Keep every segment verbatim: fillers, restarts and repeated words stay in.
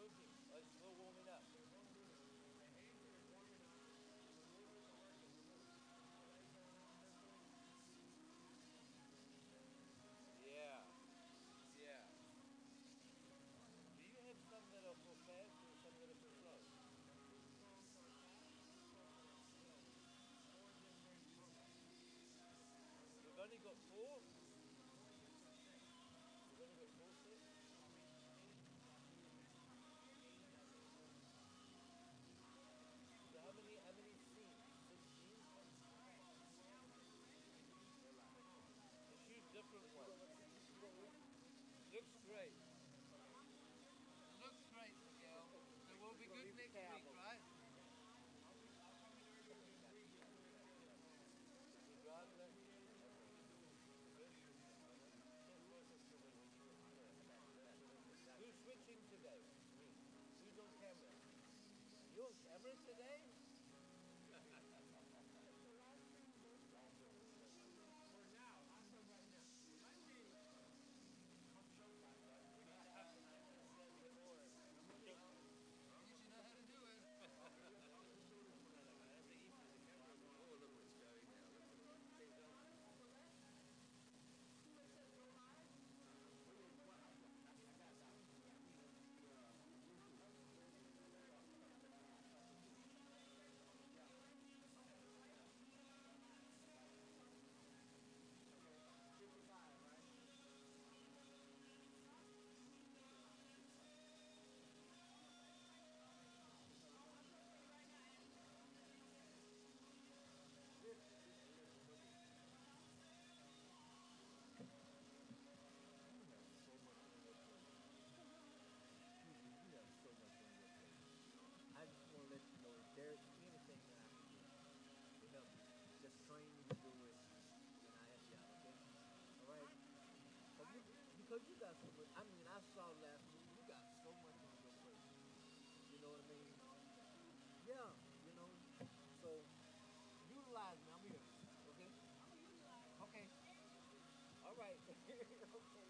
working? Oh, it's still warming up. Yeah, yeah. Do you have some that are for fast or some that are for slow? We've only got four. We've only got four sets. So how many? How many scenes? Sixteen. So shoot different ones. Looks great. Looks great, Miguel. So we'll be good next week, right? You driving it? Okay. Good. Check closer to the Who's switching today? Me. Who's on camera? You on camera today? You should know how to do it. Oh, look what's going now. Look at it. You have so much on your plate. Excuse me, you have so much on your plate. I just want to let you know if there's anything that I can do to help you, just train me to do it, and I help you out, okay? All right? Cause you, because you got so much. I mean, I saw last week. You got so much on your plate. You know what I mean? Yeah. You know. So utilize me. I'm here. Okay. Okay. All right. Okay.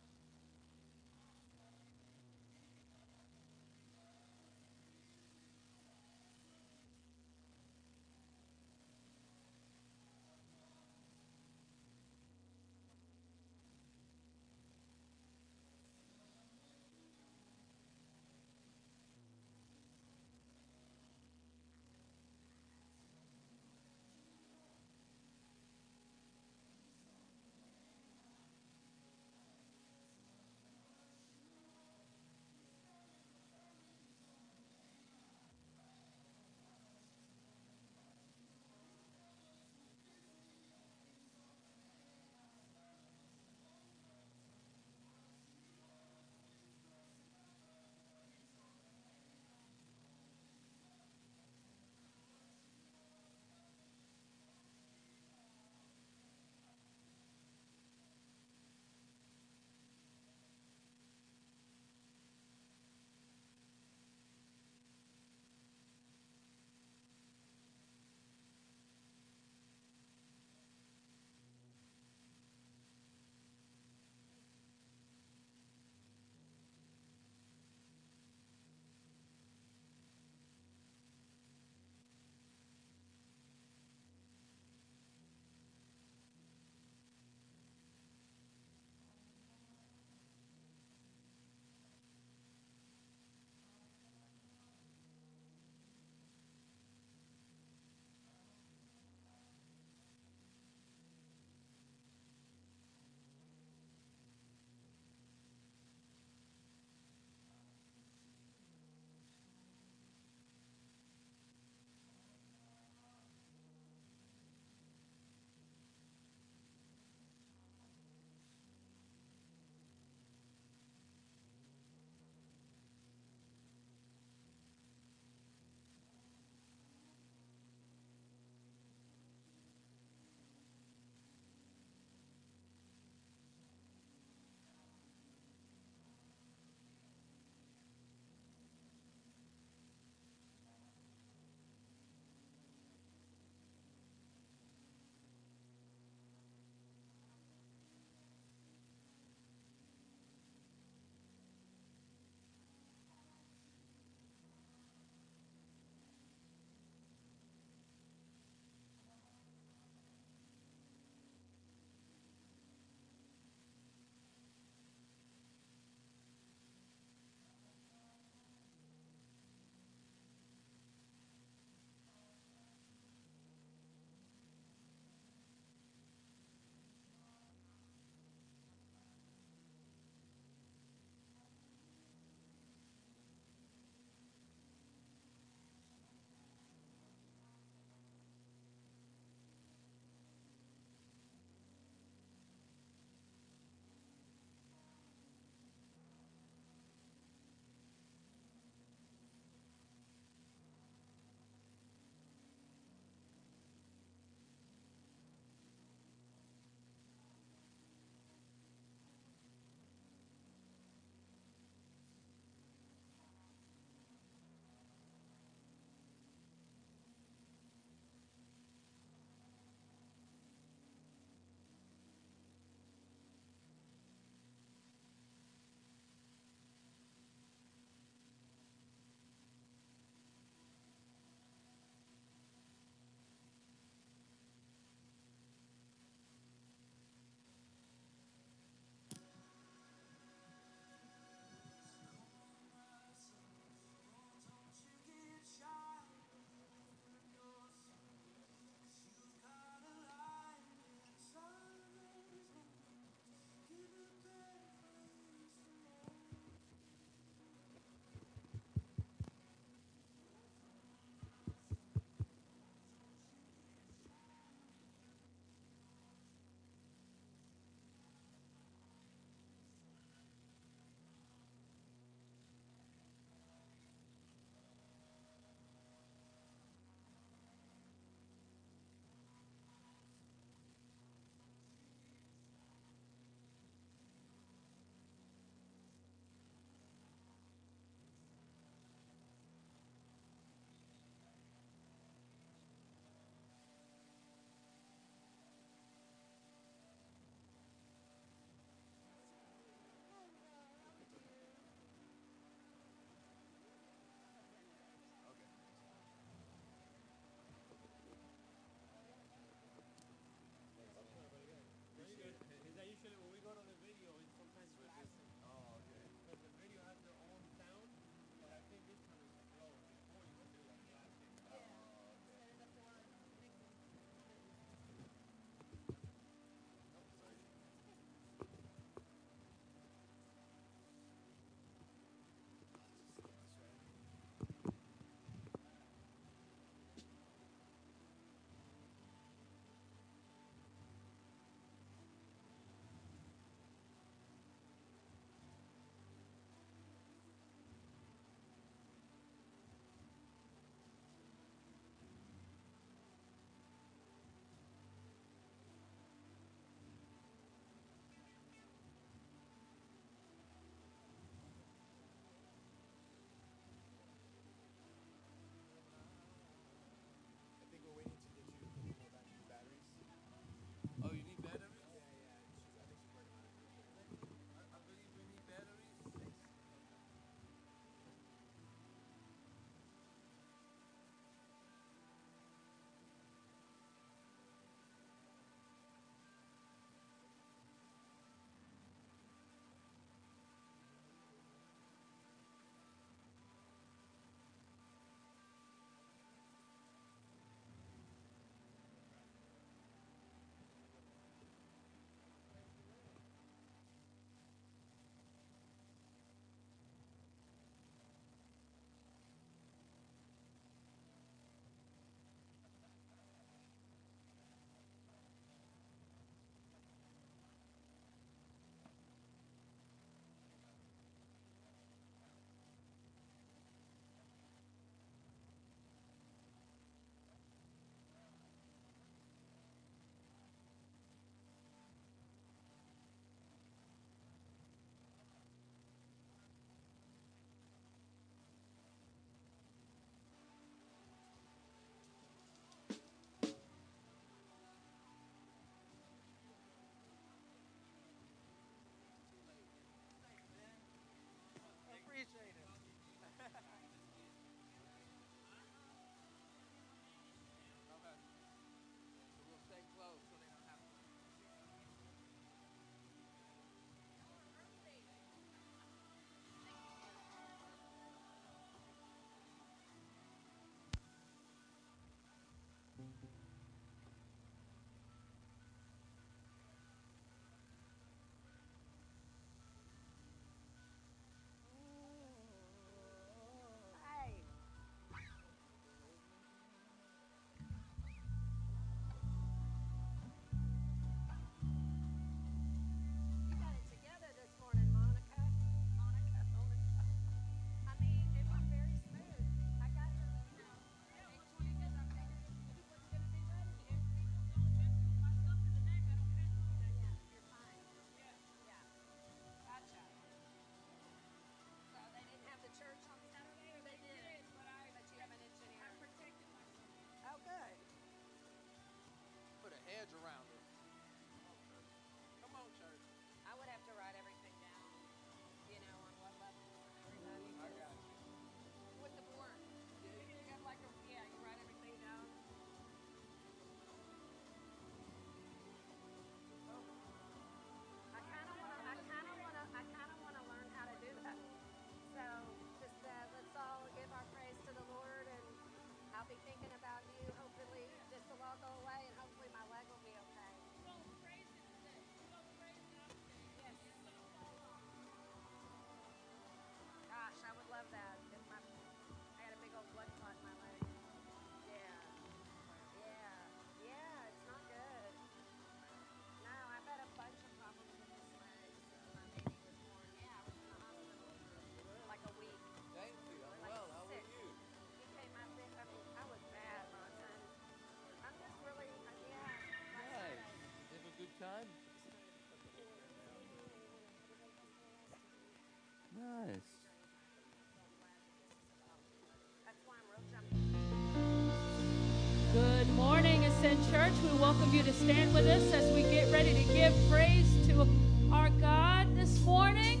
Church, we welcome you to stand with us as we get ready to give praise to our God this morning.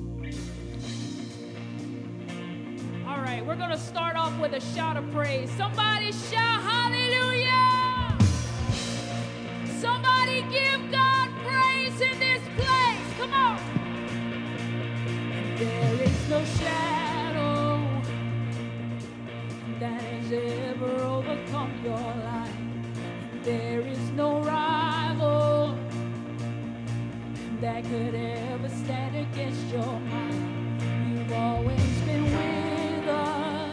All right, we're going to start off with a shout of praise. Somebody shout hallelujah! Somebody give God praise in this place. Come on. There is no shadow that has ever overcome your life. There is no rival that could ever stand against your mind. You've always been with us.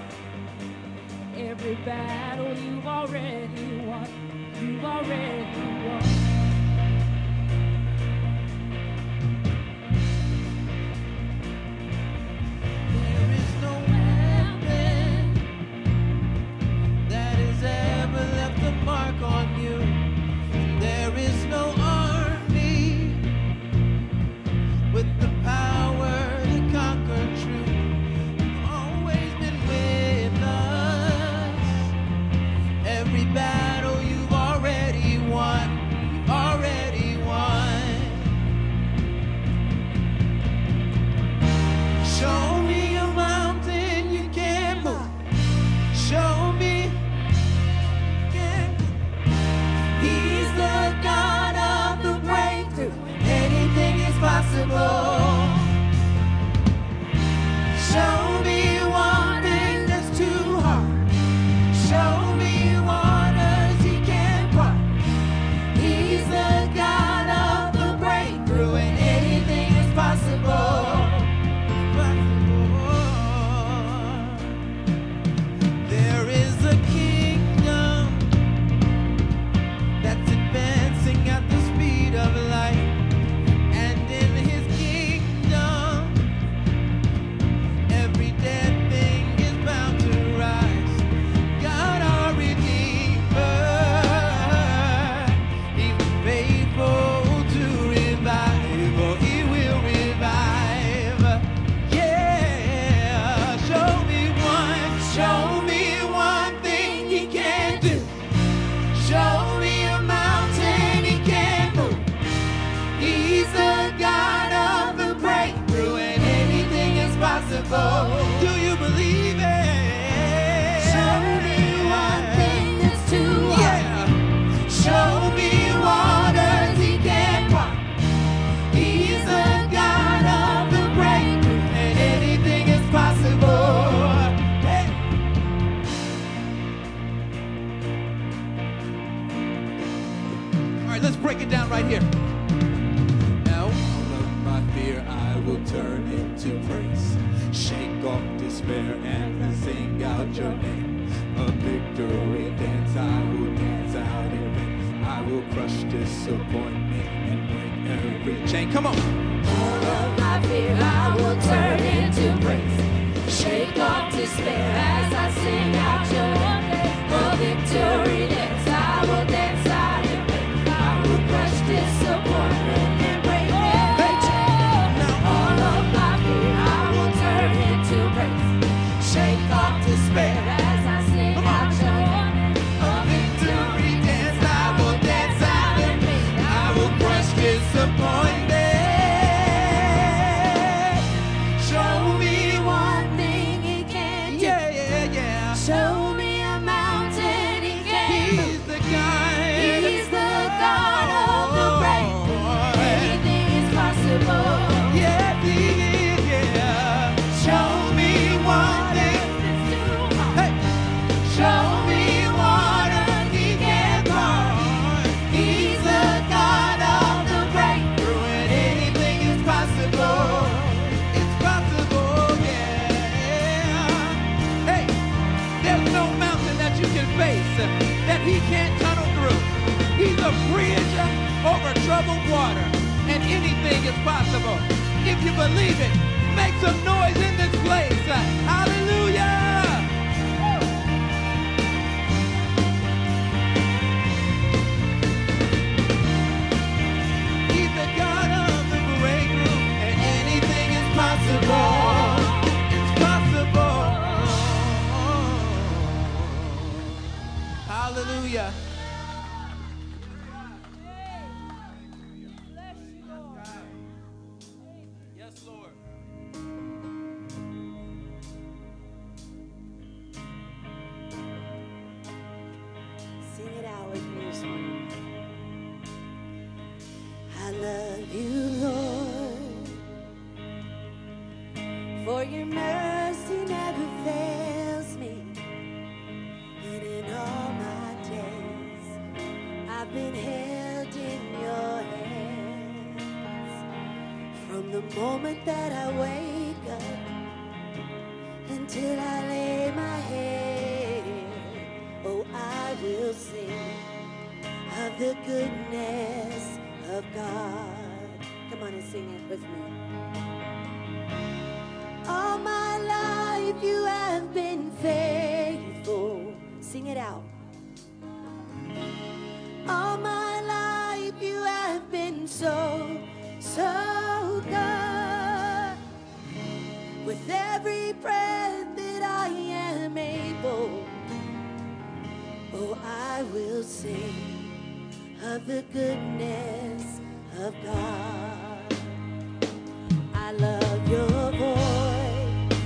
Every battle you've already won. You've already won. There is no weapon that has ever left a mark on you. There is no army with the power to conquer truth. You've always been with us. Every battle you've already won. You've already won. Show me a mountain you can't move. Show me you can't move. He's the God of the breakthrough. Anything is possible. Show me one thing that's too hard. Show me waters he can't part. He's the God of the breakthrough, and anything is possible. There is a kingdom that's advancing at the speed of light, and in his kingdom, every dead thing is bound to rise. God our Redeemer, he's faithful to revive, oh, he will revive. Yeah, show me one, show me one thing he can do. Show me a mountain he can't move. He's the God of the breakthrough, and anything is possible. Do you believe it? Show me one thing that's too hard. Yeah. Show me waters he can't part. He's the God of the breakthrough, and anything is possible. Hey. All right, let's break it down right here. Now, all of my fear I will turn into praise. Shake off despair and sing out your name. A victory dance, I will dance out in vain. I will crush disappointment and break every chain. Come on. All of my fear I will turn into praise. Shake off despair as I sing out your name. A victory dance, I will dance out in vain. I will crush disappointment and break every chain. All of my fear I will turn into praise. Shake off despair as I sing out your name. A victory dance, I will dance out in vain. I will crush disappointment. Show me One thing he can do. yeah, yeah, yeah. Show me a mountain he can move. He's the God. He's the God of the breakthrough. Anything is possible. Yes, he is, yeah. Show me one thing. It's too hard. Hey. Show me waters he can part. He's the God of the breakthrough. And anything is possible. It's possible, yeah. Hey, there's no mountain that you can face that he can't tunnel through. He's a bridge over troubled water, and anything is possible. If you believe it, make some noise in this place. Hallelujah! He's the God of the breakthrough, and anything is possible. It's possible. Hallelujah. your mercy never fails me. And in all my days, I've been held in your hands. From the moment that I wake up until I lay my head, oh, I will sing of the goodness of God. Come on and sing it with me. All my life you have been faithful. Sing it out. All my life you have been so, so good. With every breath that I am able, oh, I will sing of the goodness of God. I love your voice.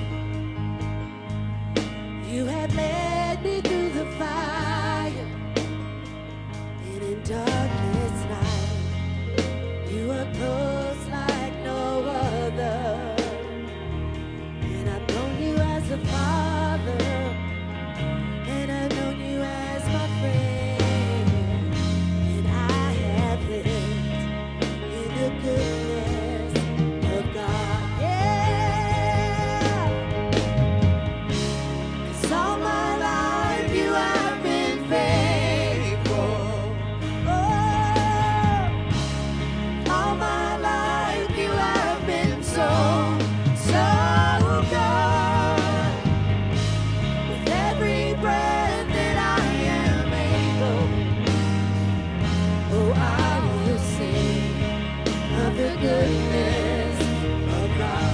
You have led me through the fire, and in darkest night, you are close like no other. And I've known you as a father, and I've known you as my friend, and I have lived in the goodness of God. Yeah, 'cause all my life you have been faithful. Oh, all my life you have been so, so good. With every breath that I am able, oh, I will sing of the goodness of God.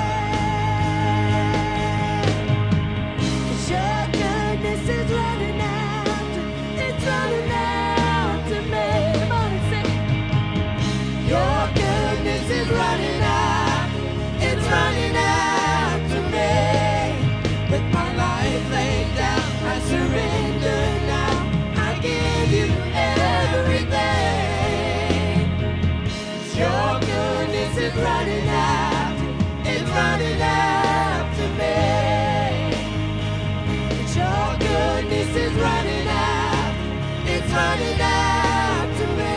Yeah, 'cause your goodness is running after, it's running after me. Come on and sing. Your goodness is running after, it's running after me. With my life laid down, I surrender now. I give you everything. 'Cause your goodness is running after, it's running after me. 'Cause your goodness is running after, it's running after me.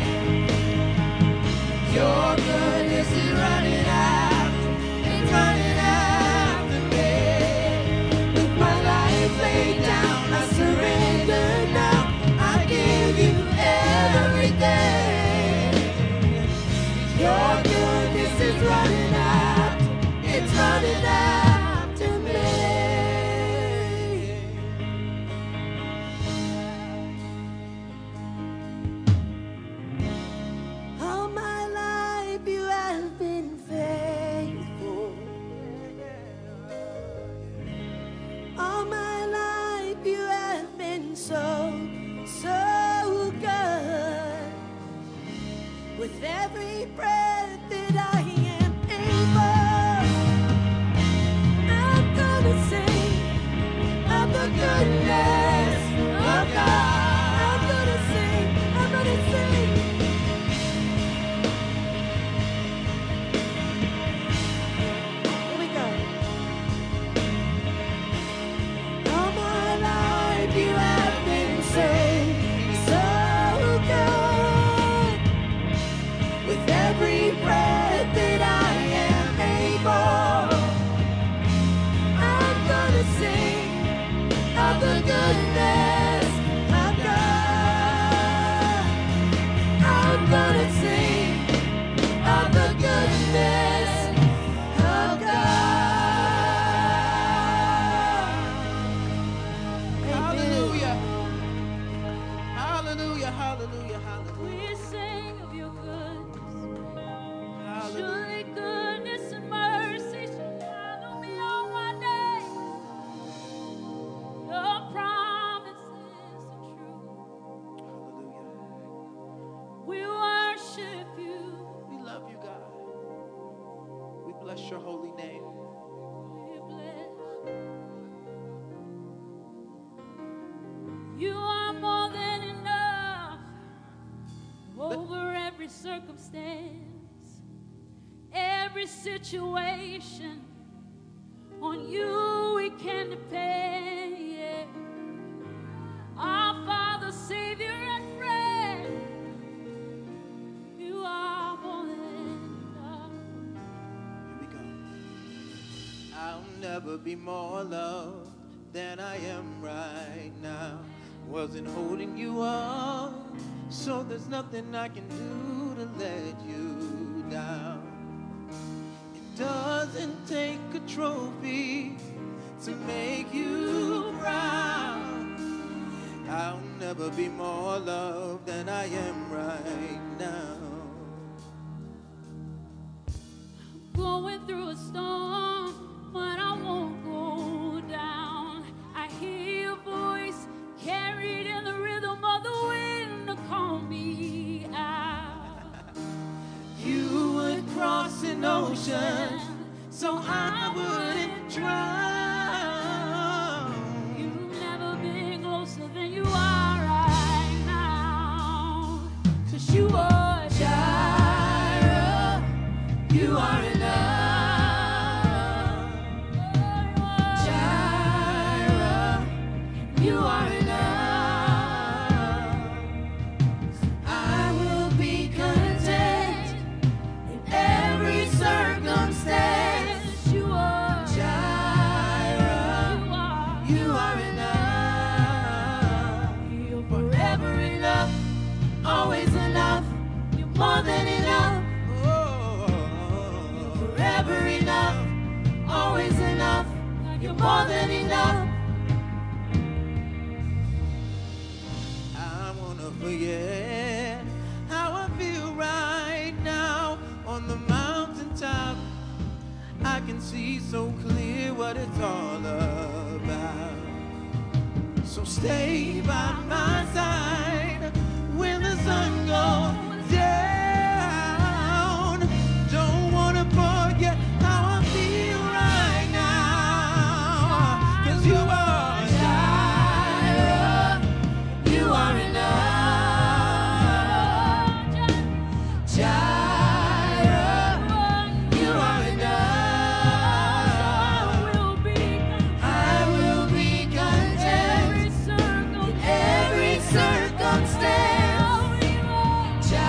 Your goodness is running after, it's running after me. With my life laid down, I surrender now. I give you everything. Your goodness is running after, it's running after me. All my life you have been faithful. All my life you have been so, so good. With every breath that I am able, I'm gonna sing of the goodness of God. I'm gonna sing, I'm gonna sing. Here we go. All my life you have been so, so good. With every breath that I am able, I'm gonna sing of the goodness of God. I'm gonna sing of the goodness of God. Hallelujah. Hallelujah, hallelujah, hallelujah. We sing of your goodness. Hallelujah. Surely goodness and mercy shall follow me all my days. Your promises are true. Hallelujah. We worship you. We love you, God. We bless your holy name. We bless you. You are more than enough over every circumstance, every situation. On you we can depend. Yeah. Our Father, Savior, and friend. You are more than enough. Here we go. I'll never be more loved than I am right now. Wasn't holding you up, so there's nothing I can do to let you down. It doesn't take a trophy to make you proud. I'll never be more loved than I am right now. Going through a storm, but I won't go down. I hear your voice carried in the rhythm of the wind to call me out. You would cross an ocean so I wouldn't drown. You've never been closer than you are right now. 'Cause you are Jireh. You are enough. Jireh, you are enough. I will be content in every circumstance. You are Jireh, You are you are enough. You're Forever enough, always enough, you're more than enough. Forever enough, always enough, you're more than enough. I wanna forget how I feel right now on the mountaintop. I can see so clear what it's all about. So stay by my side when the sun goes down. Don't wanna forget how I feel right now. 'Cause you are Jireh, you are enough. Jireh, you are enough. I will be content in every circumstance. Jireh,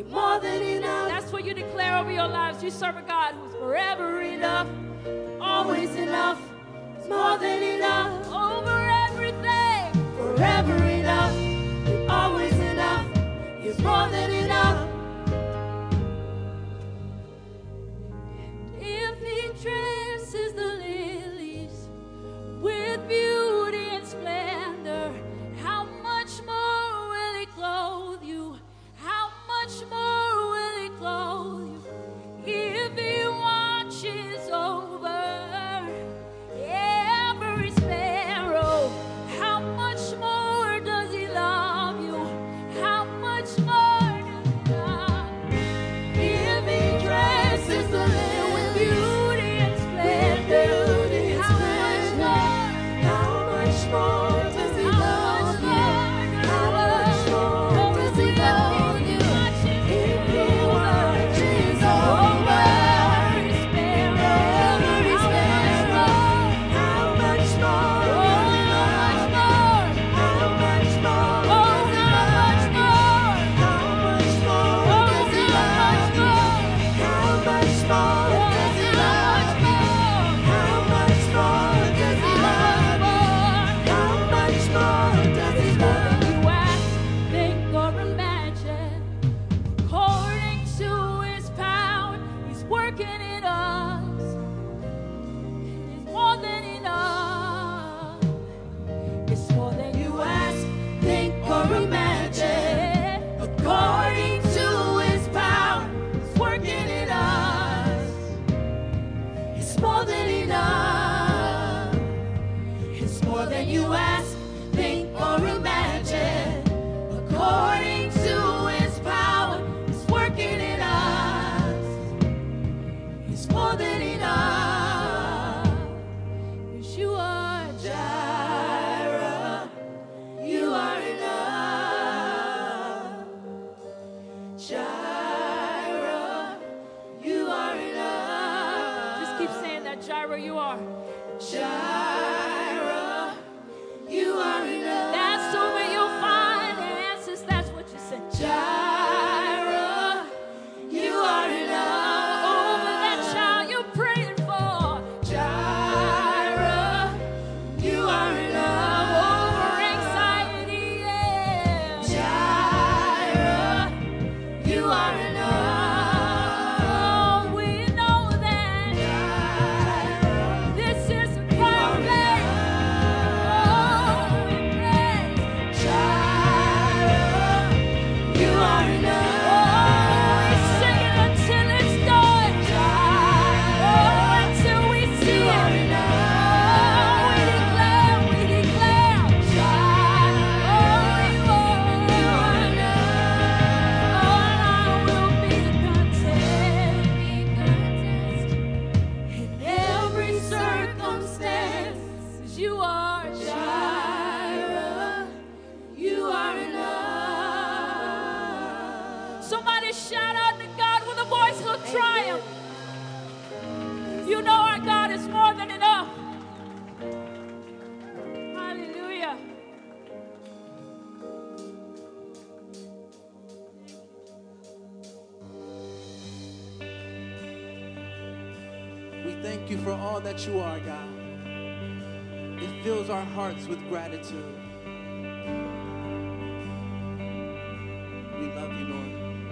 You're more than enough. That's what you declare over your lives. You serve a God who's forever enough, Always enough. It's more than enough. over everything. Forever enough. You're always enough. You're more than enough. If he dresses the lilies with beauty and splendor, how much more will he clothe you? How much more will he clothe you? If he watches over every sparrow, how much more does he love you? How much more does he love you? If he dresses the lily with beauty and splendor, how much more? How much more does he How love much you? more How much more does he love you? If he watches over every sparrow, how much more does he love you? How much more does he love you? How much more does he love you? How much more does he love you? How much more does he love you? How much more does he love you? You ask, think, or imagine, according to his power, he's working in us. It's more than enough. It's more than you You ask, think, or imagine, according to his power, He's working in us. it's more than enough. It's more than you ask, think, or imagine. According to his power, it's working in us. It's more than enough. 'Cause you are Jireh, you are enough. Jireh, you are enough. Just keep saying that, Jireh, you are. Jireh, you are enough. That's over your finances. That's what you say. Jireh, you are enough. Over that child you're praying for. Jireh, you are enough. Over anxiety, yeah. Jireh, you are enough. Oh, we know that this is a prophet. Oh, we pray. Jireh, you are enough. Oh, we sing it until it's done. Oh, until we see You are it. enough. Oh, we declare, we declare. Oh, you are. You are enough. Oh, and I will be content. In every circumstance, 'Cause you are Jireh, you are enough. Somebody shout out to God with a voice of triumph. You know our God is more than enough. Hallelujah. We thank you for all that you are, God. It fills our hearts with gratitude. We love you, Lord.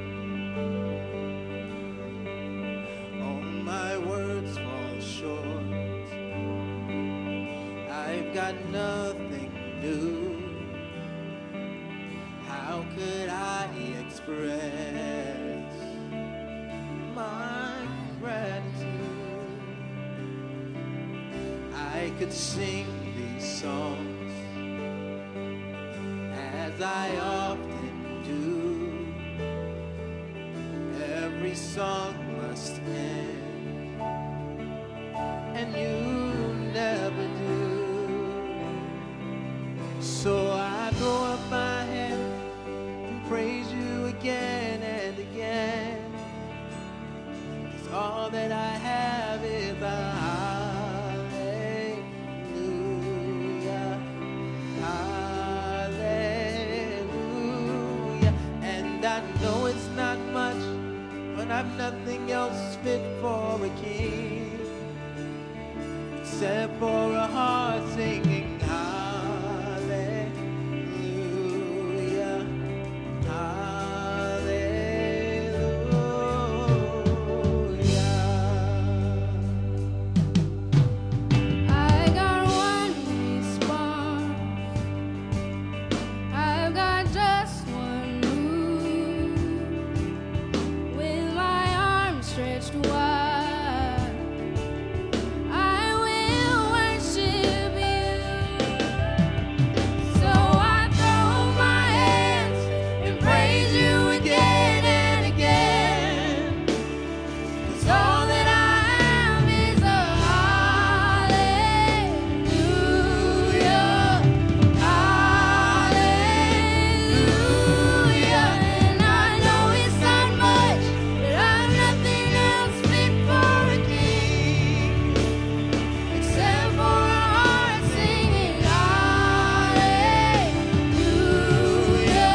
All my words fall short. I've got nothing new. How could I express my gratitude? I could sing these songs as I often do. Every song must end, and you never do. So I throw up my hands and praise you again and again. 'Cause all that I have is a hallelujah, hallelujah. And I know it's not much, got nothing else fit for a king except for a heart singing hallelujah, hallelujah. I got one response. I've got just one move. With my arms stretched wide, I will worship you. So I throw my hands and praise you again and again. 'Cause all that I am is a hallelujah, hallelujah. And I know it's not much, but I've nothing else fit for a king except for a heart singing hallelujah,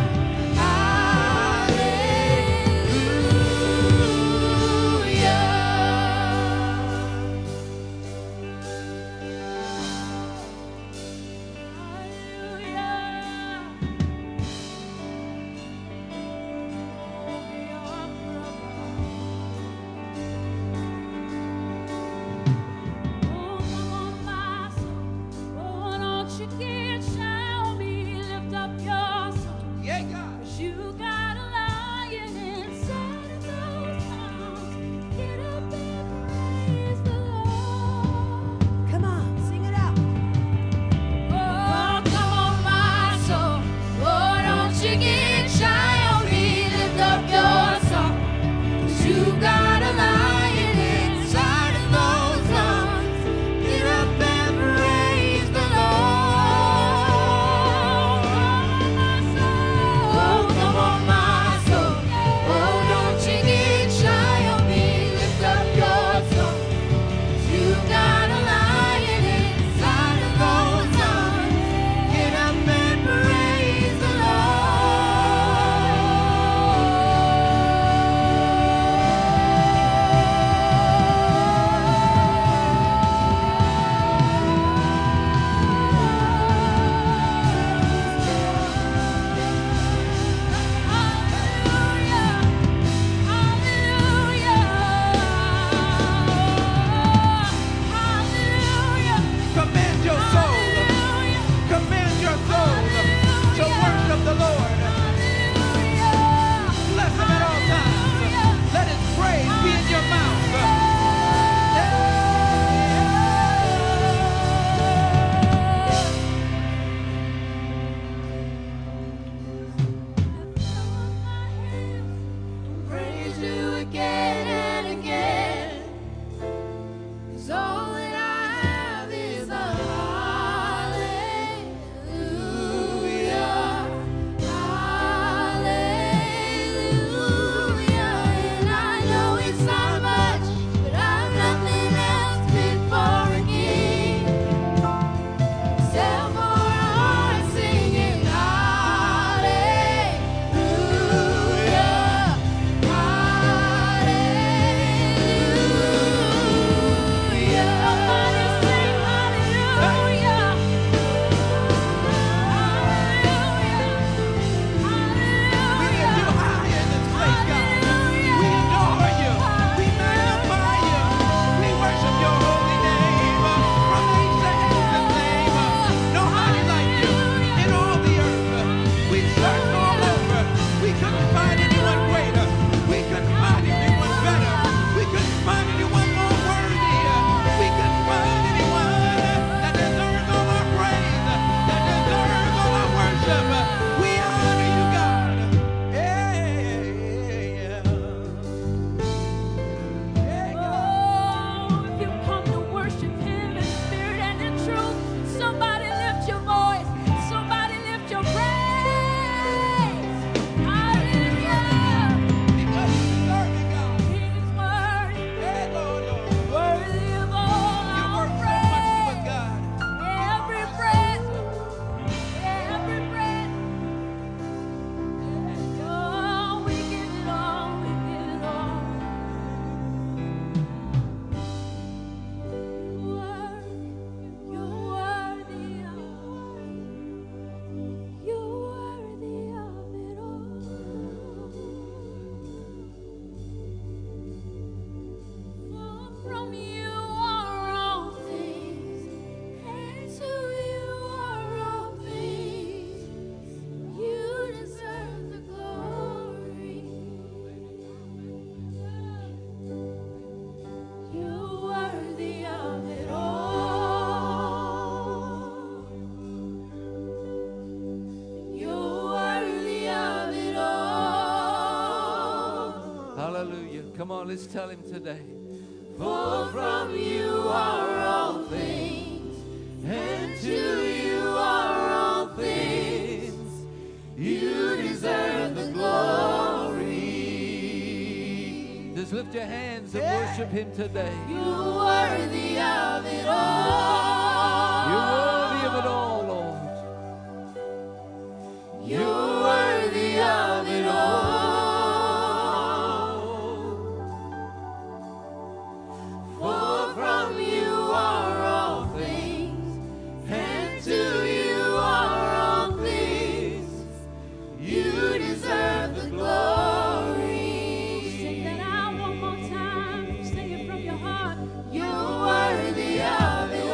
Oh, come on, my soul. Oh, don't you get shy on me. Lift up your song. Yeah, God. 'Cause you got a lion inside of those arms. Get up and praise the Lord. Come on, sing it out. oh, come on, my soul. Oh, don't you get shy on me. Lift up your song. 'Cause you got a lion inside of those lungs. Get up and praise the Lord. Oh, come on, my soul. Oh, don't you get shy on me. Lift up your song. 'Cause you got a lion inside of those lungs. Get up and praise the Lord. Come on, let's tell him today. For from you are all things, and to you are all things. You deserve the glory. Just lift your hands and worship him today. You're worthy of it all. You're worthy of it all, Lord. You're worthy of it all. For from you are all things, and to you are all things. You deserve the glory. Sing that out one more time. Sing it from your heart. You're worthy of it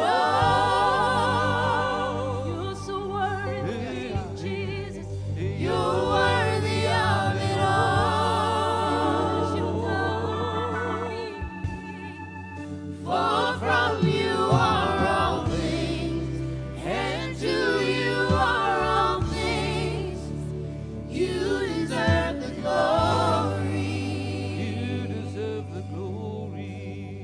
all. You're so worthy, Jesus. You're worthy of it all. For from you are all things, and to you are all things. You deserve the glory. You deserve the glory.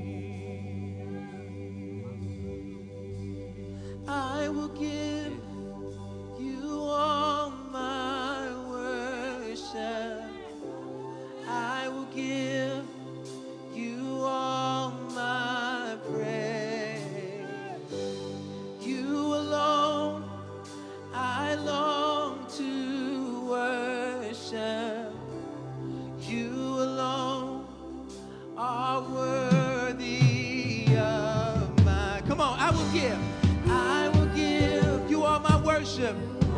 I will give you all my worship. I will give you all my praise. You alone I long to worship. You alone are worthy of my. Come on, I will give. I will give you all my worship.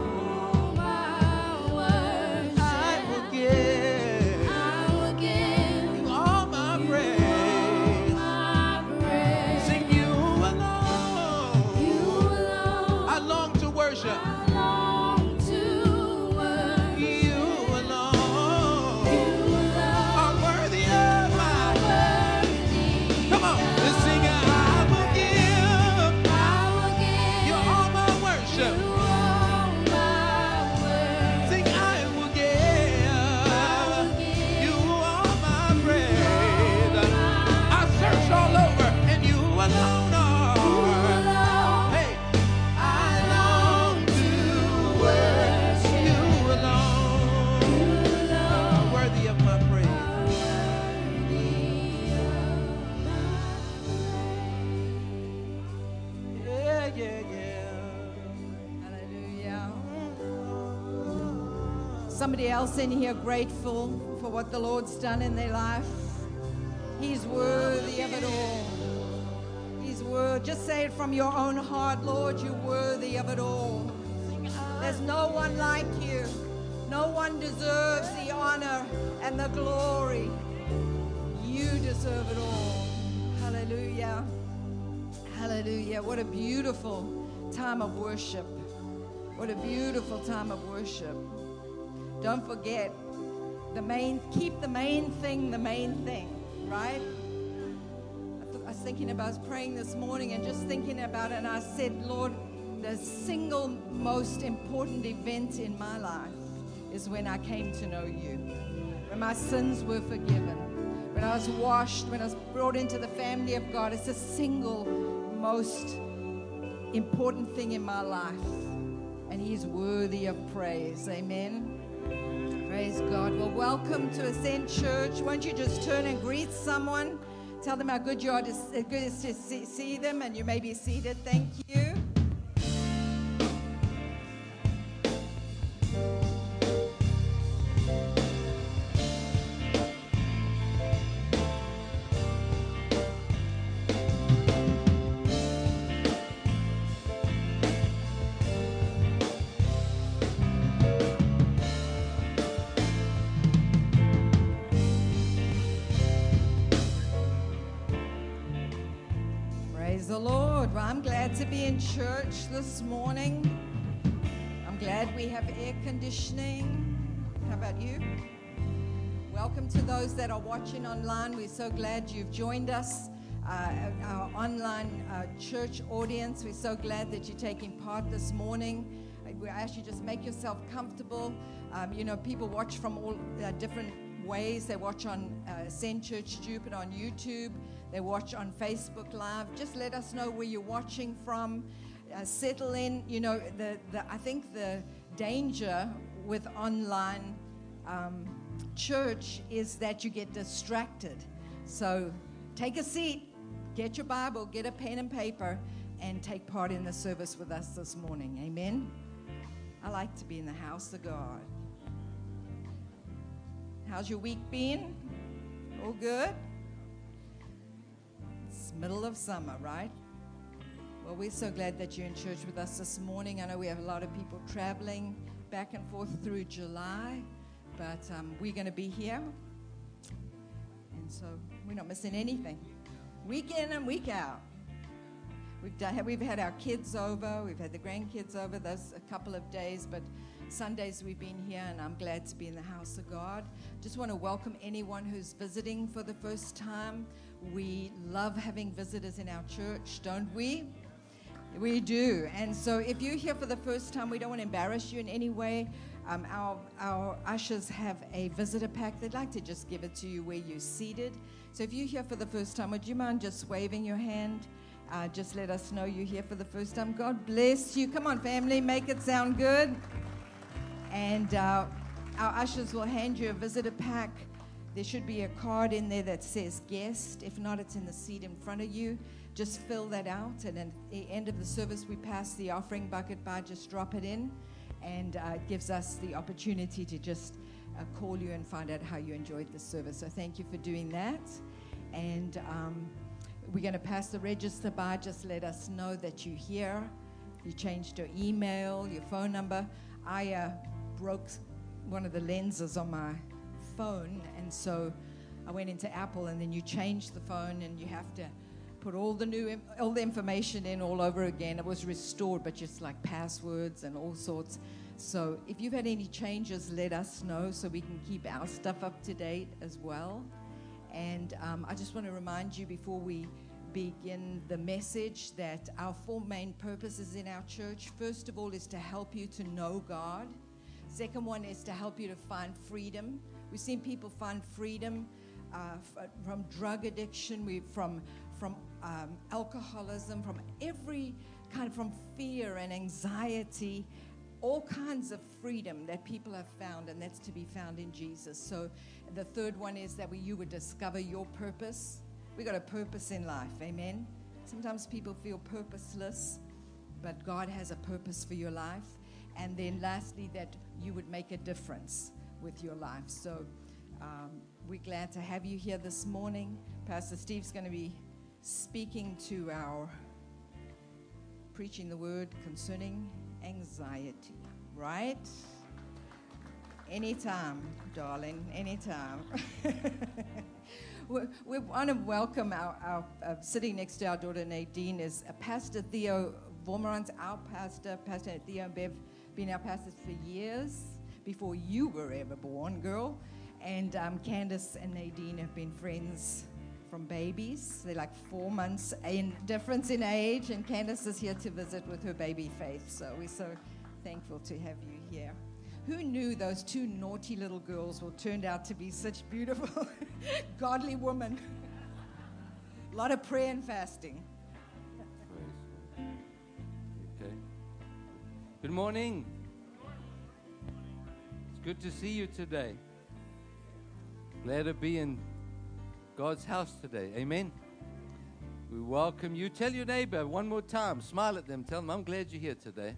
My worship, I will give I will give you all my praise. my praise. Sing you alone. You alone I long to worship. long to worship. You alone You alone are worthy of my. worthy. Come on, let's sing it. I will give I will give you all my you worship. all my worship. Sing, I will give you all my praise. I searched all over, and you alone are. Hey, I long to worship you alone. Worthy of my praise. Yeah, yeah, yeah. Hallelujah. Somebody else in here grateful for what the Lord's done in their life? He's worthy of it all. He's worthy. Just say it from your own heart, Lord, you're worthy of it all. There's no one like you. No one deserves the honor and the glory. You deserve it all. Hallelujah. Hallelujah. What a beautiful time of worship. What a beautiful time of worship. Don't forget the main, keep the main thing the main thing, right? I, th- I was thinking about, I was praying this morning and just thinking about it, and I said, Lord, the single most important event in my life is when I came to know you, when my sins were forgiven, when I was washed, when I was brought into the family of God. It's the single most important thing in my life, and He's worthy of praise. Amen. Praise God. Well, welcome to Ascent Church. Won't you just turn and greet someone? Tell them how good you are to, uh, good it is to see, see them, and you may be seated. Thank you. Praise the Lord. Well, I'm glad to be in church this morning. I'm glad we have air conditioning. How about you? Welcome to those that are watching online. We're so glad you've joined us. Uh, our online uh, church audience, we're so glad that you're taking part this morning. We ask you just make yourself comfortable. Um, you know, people watch from all uh, different ways. They watch on uh, Ascend Church Jupiter on YouTube. They watch on Facebook Live. Just let us know where you're watching from. Uh, settle in. You know, the, the I think the danger with online um, church is that you get distracted. So take a seat, get your Bible, get a pen and paper, and take part in the service with us this morning. Amen. I like to be in the house of God. How's your week been? All good? It's middle of summer, right? Well, we're so glad that you're in church with us this morning. I know we have a lot of people traveling back and forth through July, but um, we're going to be here. And so we're not missing anything. Week in and week out. We've done. We've had our kids over. We've had the grandkids over. Those a couple of days, but Sundays we've been here, and I'm glad to be in the house of God. Just want to welcome anyone who's visiting for the first time. We love having visitors in our church, don't we? We do. And so if you're here for the first time, we don't want to embarrass you in any way. Um, our, our ushers have a visitor pack. They'd like to just give it to you where you're seated. So if you're here for the first time, would you mind just waving your hand? Uh, just let us know you're here for the first time. God bless you. Come on, family, make it sound good. And uh, our ushers will hand you a visitor pack. There should be a card in there that says guest. If not, it's in the seat in front of you. Just fill that out. And at the end of the service, we pass the offering bucket by. Just drop it in. And uh, it gives us the opportunity to just uh, call you and find out how you enjoyed the service. So thank you for doing that. And um, we're going to pass the register by. Just let us know that you're here. You changed your email, your phone number. I uh, broke one of the lenses on my phone, and so I went into Apple, and then you change the phone, and you have to put all the new, all the information in all over again. It was restored, but just like passwords and all sorts. So if you've had any changes, let us know so we can keep our stuff up to date as well. And um, I just want to remind you before we begin the message that our four main purposes in our church, first of all, is to help you to know God. Second one is to help you to find freedom. We've seen people find freedom uh, f- from drug addiction, we from from um, alcoholism, from every kind of, from fear and anxiety, all kinds of freedom that people have found, and that's to be found in Jesus. So the third one is that we, you would discover your purpose. We got a purpose in life, amen? Sometimes people feel purposeless, but God has a purpose for your life. And then lastly, that you would make a difference with your life. So um, we're glad to have you here this morning. Pastor Steve's going to be speaking to our, preaching the word concerning anxiety, right? Anytime, darling, anytime. we, we want to welcome our, our uh, sitting next to our daughter Nadine is uh, Pastor Theo Vormerans, our pastor. Pastor Theo and Bev been our pastors for years, before you were ever born, girl. And um, Candace and Nadine have been friends from babies. They're like four months in difference in age, and Candace is here to visit with her baby Faith. So we're so thankful to have you here. Who knew those two naughty little girls will turned out to be such beautiful, godly women? A lot of prayer and fasting. Okay. Good morning. It's good to see you today. Glad to be in God's house today. Amen. We welcome you. Tell your neighbor one more time. Smile at them. Tell them, I'm glad you're here today.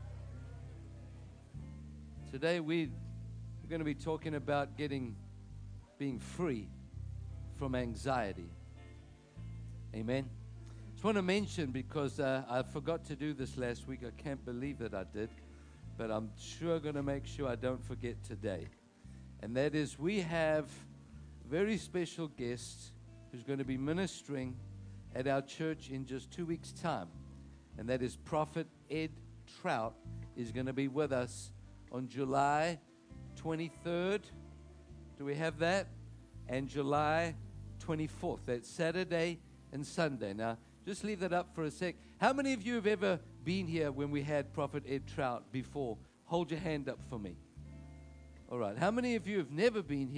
Today we, we're going to be talking about getting, being free from anxiety. Amen. Just want to mention, because uh, I forgot to do this last week. I can't believe that I did. But I'm sure going to make sure I don't forget today. And that is, we have a very special guest who's going to be ministering at our church in just two weeks' time. And that is Prophet Ed Trout is going to be with us on July twenty-third. Do we have that? And July twenty-fourth. That's Saturday and Sunday. Now, just leave that up for a sec. How many of you have ever been here when we had Prophet Ed Trout before? Hold your hand up for me. All right. How many of you have never been here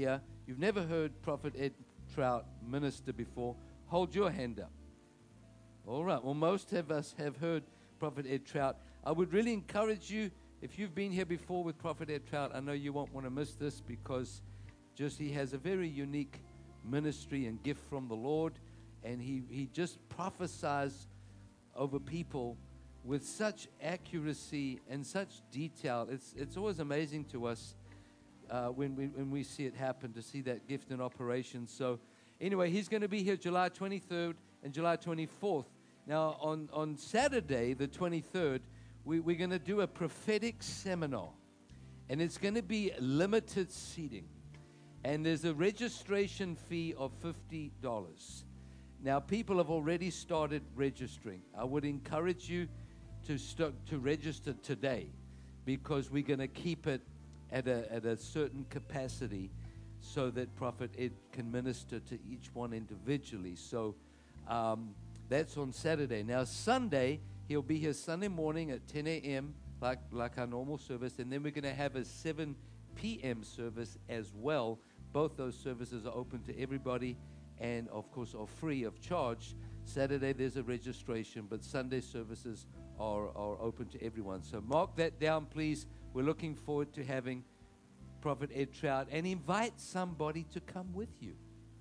you've never heard Prophet Ed Trout minister before, hold your hand up. All right. Well, most of us have heard Prophet Ed Trout. I would really encourage you, if you've been here before with Prophet Ed Trout, I know you won't want to miss this because just he has a very unique ministry and gift from the Lord, and he, he just prophesies over people with such accuracy and such detail. It's it's always amazing to us uh, when we when we see it happen, to see that gift in operation. So anyway, he's going to be here July twenty-third and July twenty-fourth. Now on, on Saturday, the twenty-third, we, we're going to do a prophetic seminar, and it's going to be limited seating. And there's a registration fee of fifty dollars. Now, people have already started registering. I would encourage you to start to register today, because we're going to keep it at a, at a certain capacity so that Prophet Ed can minister to each one individually. So um, that's on Saturday. Now, Sunday, he'll be here Sunday morning at ten a.m., like, like our normal service, and then we're going to have a seven p.m. service as well. Both those services are open to everybody and, of course, are free of charge. Saturday, there's a registration, but Sunday services are, are open to everyone. So mark that down, please. We're looking forward to having Prophet Ed Trout, and invite somebody to come with you.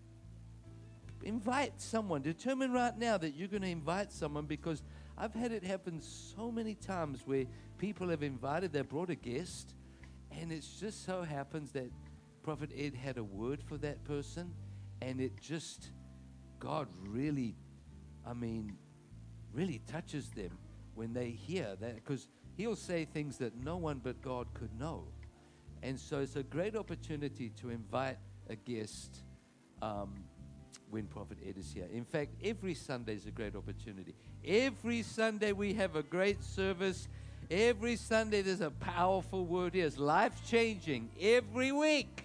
Invite someone. Determine right now that you're going to invite someone, because I've had it happen so many times where people have invited, they brought a guest, and it just so happens that Prophet Ed had a word for that person, and it just, God really, I mean, really touches them when they hear that, because he'll say things that no one but God could know. And so it's a great opportunity to invite a guest um, when Prophet Ed is here. In fact, every Sunday is a great opportunity. Every Sunday we have a great service. Every Sunday there's a powerful word here. It's life-changing every week.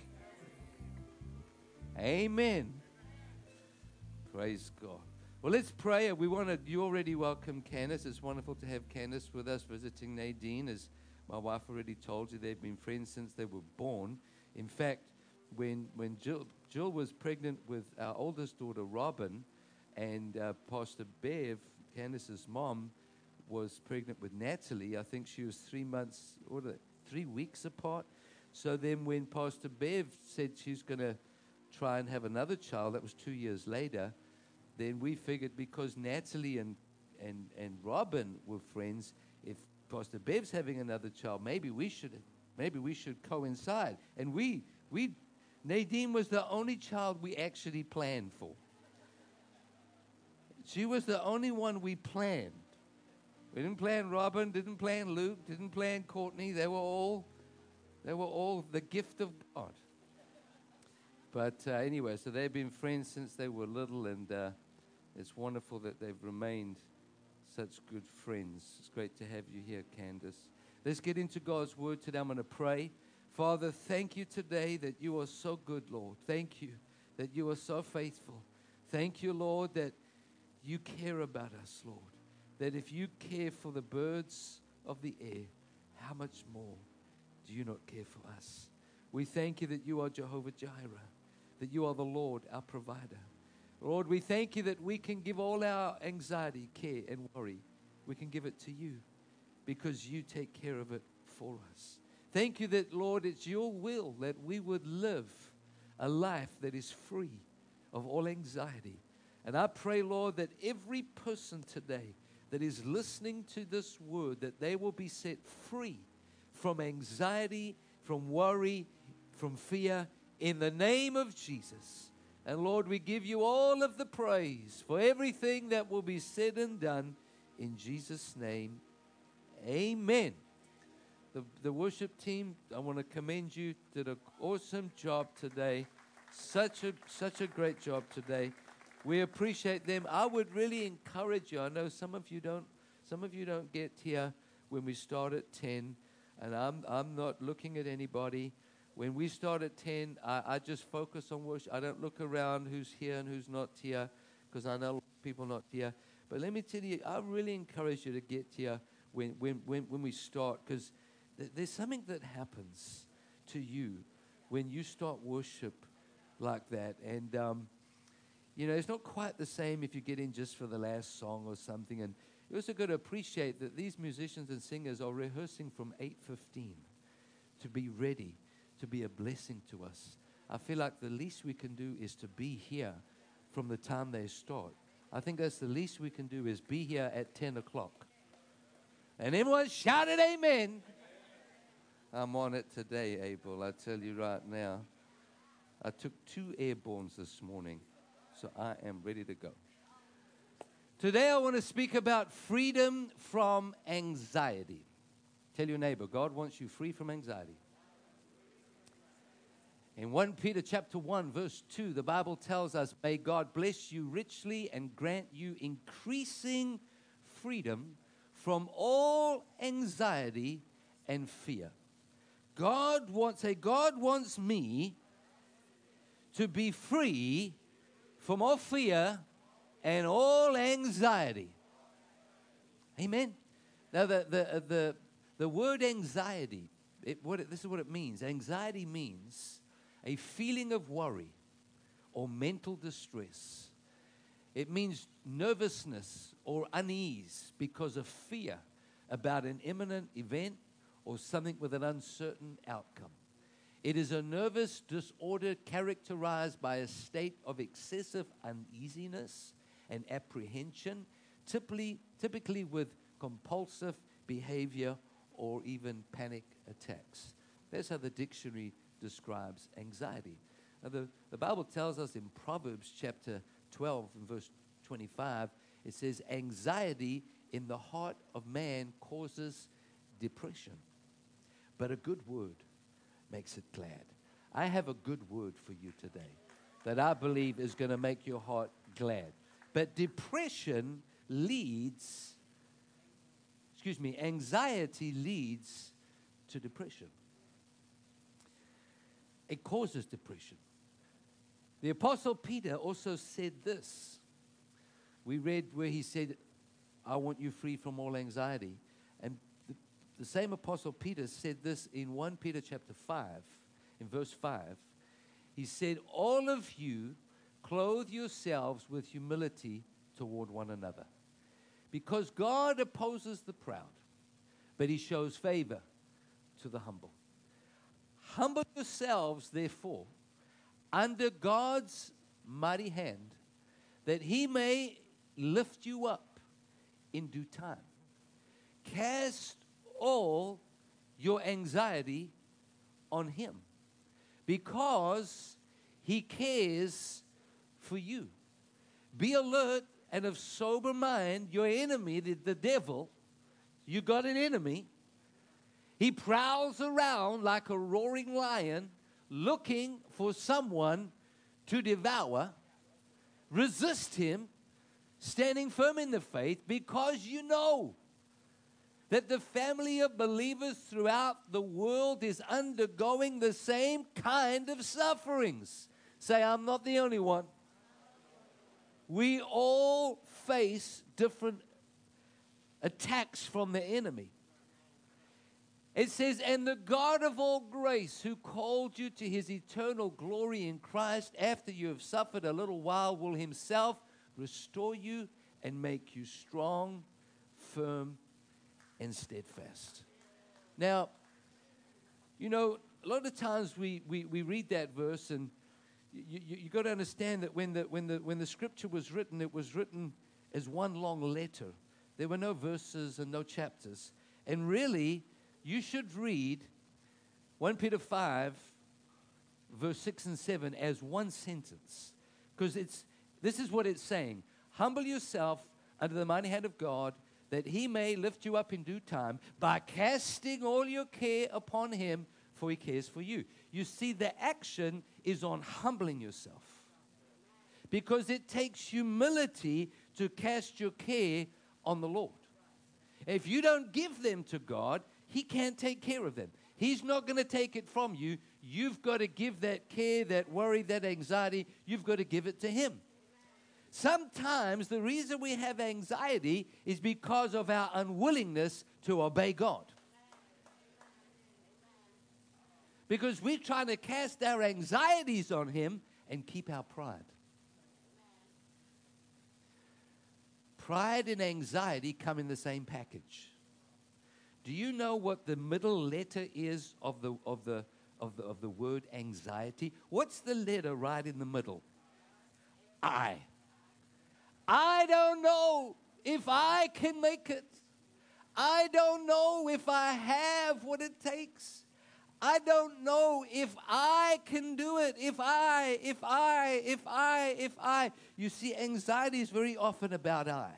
Amen. Praise God. Well, let's pray. We want to, you already welcome Candace. It's wonderful to have Candace with us visiting Nadine. As my wife already told you, they've been friends since they were born. In fact, when when Jill, Jill was pregnant with our oldest daughter, Robin, and uh, Pastor Bev, Candace's mom, was pregnant with Natalie, I think she was three months, or three weeks apart. So then when Pastor Bev said she's going to try and have another child, that was two years later, then we figured because Natalie and, and, and Robin were friends, if Pastor Bev's having another child, maybe we should maybe we should coincide. And we we Nadine was the only child we actually planned for. She was the only one we planned. We didn't plan Robin, didn't plan Luke, didn't plan Courtney. They were all they were all the gift of God. But uh, anyway, so they've been friends since they were little, and uh, it's wonderful that they've remained such good friends. It's great to have you here, Candace. Let's get into God's word today. I'm going to pray. Father, thank you today that you are so good, Lord. Thank you that you are so faithful. Thank you, Lord, that you care about us, Lord. That if you care for the birds of the air, how much more do you not care for us? We thank you that you are Jehovah Jireh, that you are the Lord, our provider. Lord, we thank you that we can give all our anxiety, care, and worry. We can give it to you because you take care of it for us. Thank you that, Lord, it's your will that we would live a life that is free of all anxiety. And I pray, Lord, that every person today that is listening to this word, that they will be set free from anxiety, from worry, from fear, in the name of Jesus. And Lord, we give you all of the praise for everything that will be said and done in Jesus' name. Amen. The, the worship team, I want to commend you. Did an awesome job today. Such a such a great job today. We appreciate them. I would really encourage you. I know some of you don't. Some of you don't get here when we start at ten, and I'm I'm not looking at anybody. When we start at ten, I, I just focus on worship. I don't look around who's here and who's not here, because I know people not here. But let me tell you, I really encourage you to get here when when when, when we start, because th- there's something that happens to you when you start worship like that. And, um, you know, it's not quite the same if you get in just for the last song or something. And you also got to appreciate that these musicians and singers are rehearsing from eight fifteen to be ready, to be a blessing to us. I feel like the least we can do is to be here from the time they start. I think that's the least we can do is be here at ten o'clock. And everyone shouted amen. I'm on it today, Abel. I tell you right now. I took two airbornes this morning, so I am ready to go. Today I want to speak about freedom from anxiety. Tell your neighbor, God wants you free from anxiety. In First Peter chapter one, verse two, the Bible tells us, may God bless you richly and grant you increasing freedom from all anxiety and fear. God wants, say, God wants me to be free from all fear and all anxiety. Amen. Now, the the the, the word anxiety, it, what it, this is what it means. Anxiety means a feeling of worry or mental distress. It means nervousness or unease because of fear about an imminent event or something with an uncertain outcome. It is a nervous disorder characterized by a state of excessive uneasiness and apprehension, typically, typically with compulsive behavior or even panic attacks. That's how the dictionary describes anxiety. Now, the, the Bible tells us in Proverbs chapter twelve and verse twenty-five, it says, anxiety in the heart of man causes depression, but a good word makes it glad. I have a good word for you today that I believe is going to make your heart glad. But depression leads, excuse me, anxiety leads to depression. It causes depression. The Apostle Peter also said this. We read where he said, I want you free from all anxiety. And the, the same Apostle Peter said this in First Peter chapter five, in verse five. He said, all of you clothe yourselves with humility toward one another. Because God opposes the proud, but he shows favor to the humble. Humble yourselves, therefore, under God's mighty hand, that he may lift you up in due time. Cast all your anxiety on him, because he cares for you. Be alert and of sober mind. Your enemy, the, the devil, you got an enemy. He prowls around like a roaring lion, looking for someone to devour. Resist him, standing firm in the faith, because you know that the family of believers throughout the world is undergoing the same kind of sufferings. Say, I'm not the only one. We all face different attacks from the enemy. It says, and the God of all grace, who called you to his eternal glory in Christ, after you have suffered a little while, will himself restore you and make you strong, firm, and steadfast. Now, you know, a lot of times we, we, we read that verse, and you, you, you got to understand that when the, when, the, when the scripture was written, it was written as one long letter. There were no verses and no chapters. And really, you should read First Peter five, verse six and seven as one sentence. Because it's this is what it's saying. Humble yourself under the mighty hand of God, that he may lift you up in due time by casting all your care upon him, for he cares for you. You see, the action is on humbling yourself. Because it takes humility to cast your care on the Lord. If you don't give them to God, he can't take care of them. He's not going to take it from you. You've got to give that care, that worry, that anxiety, you've got to give it to him. Sometimes the reason we have anxiety is because of our unwillingness to obey God. Because we're trying to cast our anxieties on him and keep our pride. Pride and anxiety come in the same package. Do you know what the middle letter is of the of the of the of the word anxiety? What's the letter right in the middle? I. I don't know if I can make it. I don't know if I have what it takes. I don't know if I can do it. If I, if I, if I, if I. You see, anxiety is very often about I.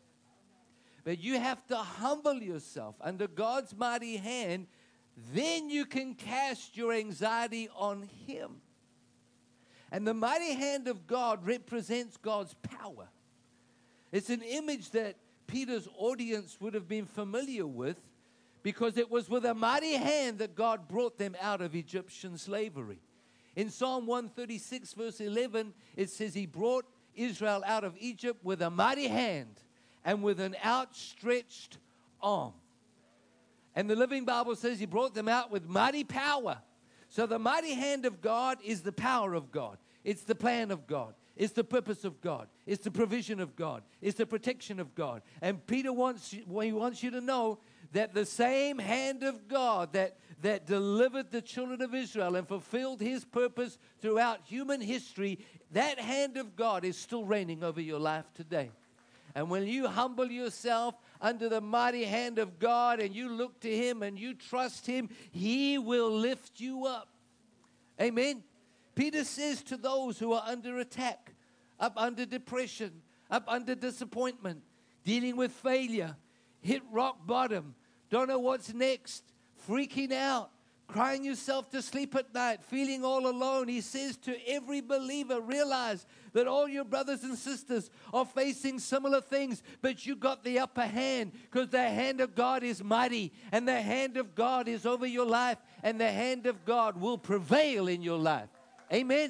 But you have to humble yourself under God's mighty hand. Then you can cast your anxiety on Him. And the mighty hand of God represents God's power. It's an image that Peter's audience would have been familiar with, because it was with a mighty hand that God brought them out of Egyptian slavery. In Psalm one thirty-six, verse eleven, it says He brought Israel out of Egypt with a mighty hand and with an outstretched arm. And the Living Bible says He brought them out with mighty power. So the mighty hand of God is the power of God. It's the plan of God. It's the purpose of God. It's the provision of God. It's the protection of God. And Peter wants you, well, he wants you to know that the same hand of God that, that delivered the children of Israel and fulfilled His purpose throughout human history, that hand of God is still reigning over your life today. And when you humble yourself under the mighty hand of God and you look to Him and you trust Him, He will lift you up. Amen. Peter says to those who are under attack, up under depression, up under disappointment, dealing with failure, hit rock bottom, don't know what's next, freaking out, crying yourself to sleep at night, feeling all alone. He says to every believer, realize that all your brothers and sisters are facing similar things, but you got the upper hand because the hand of God is mighty and the hand of God is over your life and the hand of God will prevail in your life. Amen.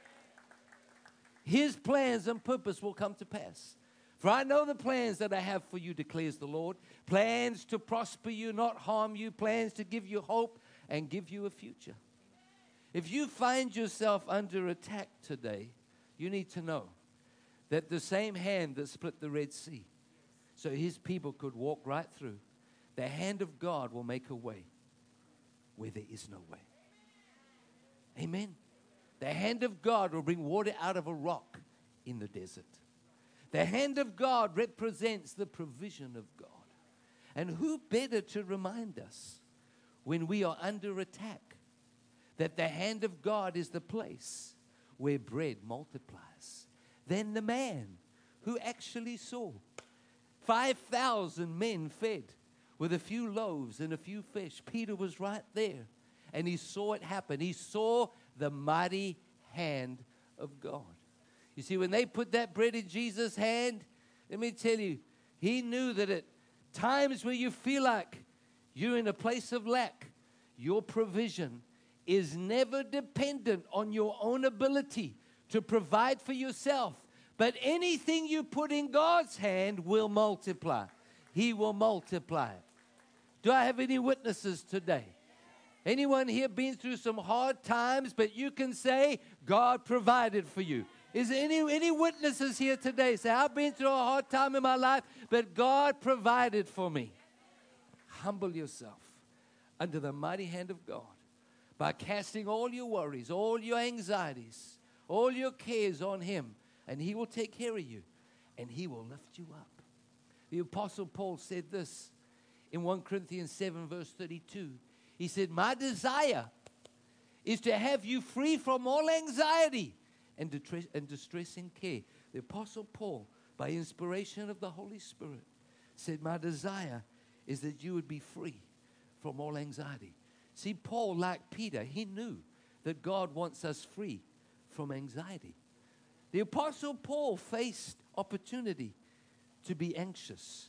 His plans and purpose will come to pass. For I know the plans that I have for you, declares the Lord. Plans to prosper you, not harm you. Plans to give you hope and give you a future. If you find yourself under attack today, you need to know that the same hand that split the Red Sea so His people could walk right through, the hand of God will make a way where there is no way. Amen. The hand of God will bring water out of a rock in the desert. The hand of God represents the provision of God. And who better to remind us when we are under attack that the hand of God is the place where bread multiplies than the man who actually saw five thousand men fed with a few loaves and a few fish. Peter was right there and he saw it happen. He saw the mighty hand of God. You see, when they put that bread in Jesus' hand, let me tell you, He knew that at times where you feel like you're in a place of lack, your provision is never dependent on your own ability to provide for yourself. But anything you put in God's hand will multiply. He will multiply it. Do I have any witnesses today? Anyone here been through some hard times, but you can say, God provided for you? Is there any, any witnesses here today? Say, I've been through a hard time in my life, but God provided for me. Humble yourself under the mighty hand of God by casting all your worries, all your anxieties, all your cares on Him, and He will take care of you, and He will lift you up. The Apostle Paul said this in First Corinthians seven, verse thirty-two. He said, my desire is to have you free from all anxiety and, distress, and distressing care. The Apostle Paul, by inspiration of the Holy Spirit, said, my desire is that you would be free from all anxiety. See, Paul, like Peter, he knew that God wants us free from anxiety. The Apostle Paul faced opportunity to be anxious.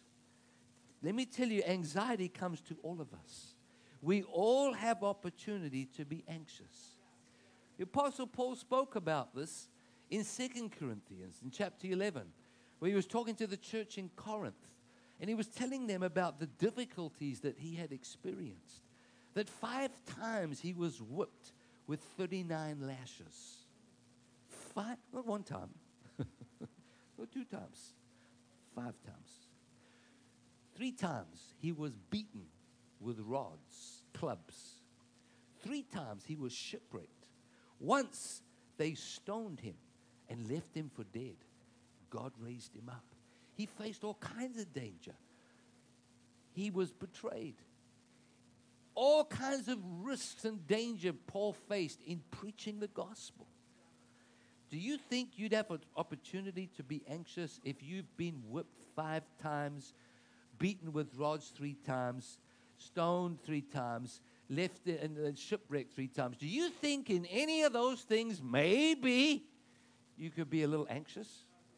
Let me tell you, anxiety comes to all of us. We all have opportunity to be anxious. The Apostle Paul spoke about this in Second Corinthians, in chapter eleven, where he was talking to the church in Corinth. And he was telling them about the difficulties that he had experienced. That five times he was whipped with thirty-nine lashes. five, not one time, not two times, five times. Three times he was beaten with rods, clubs. Three times he was shipwrecked. Once they stoned him and left him for dead. God raised him up. He faced all kinds of danger. He was betrayed. All kinds of risks and danger Paul faced in preaching the gospel. Do you think you'd have an opportunity to be anxious if you've been whipped five times, beaten with rods three times, stoned three times, left and shipwrecked three times? Do you think in any of those things maybe you could be a little anxious?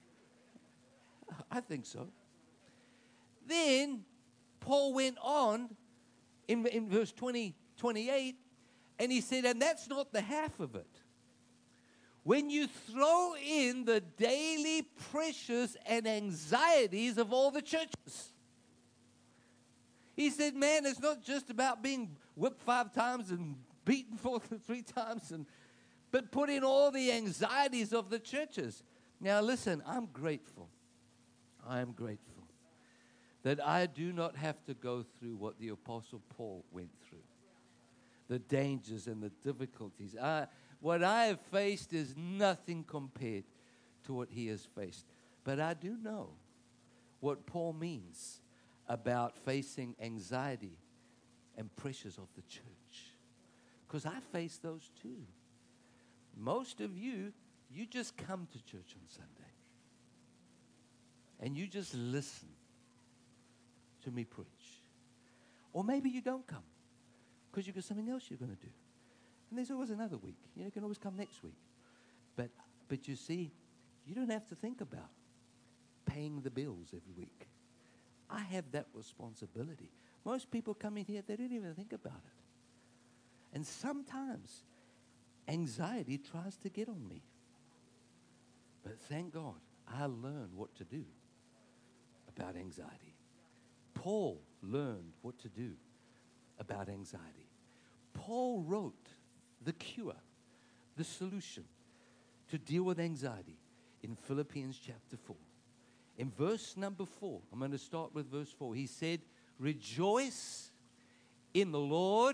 I think so. Then Paul went on in, in verse twenty, twenty-eight, and he said, and that's not the half of it. When you throw in the daily pressures and anxieties of all the churches. He said, man, it's not just about being whipped five times and beaten for three times, and, but put in all the anxieties of the churches. Now listen, I'm grateful. I am grateful that I do not have to go through what the Apostle Paul went through. The dangers and the difficulties. I, what I have faced is nothing compared to what he has faced. But I do know what Paul means about facing anxiety and pressures of the church. Because I face those too. Most of you, you just come to church on Sunday. And you just listen to me preach. Or maybe you don't come because you've got something else you're going to do. And there's always another week. You know, you can always come next week. But, but you see, you don't have to think about paying the bills every week. I have that responsibility. Most people come in here, they don't even think about it. And sometimes anxiety tries to get on me. But thank God, I learned what to do about anxiety. Paul learned what to do about anxiety. Paul wrote the cure, the solution to deal with anxiety in Philippians chapter four. In verse number four, I'm going to start with verse four. He said, rejoice in the Lord.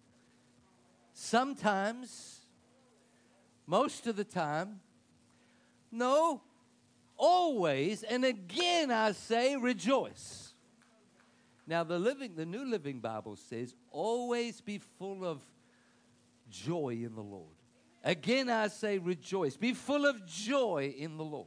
Sometimes, most of the time, no, always, and again I say rejoice. Now the living, the New Living Bible says, always be full of joy in the Lord. Again I say rejoice. Be full of joy in the Lord.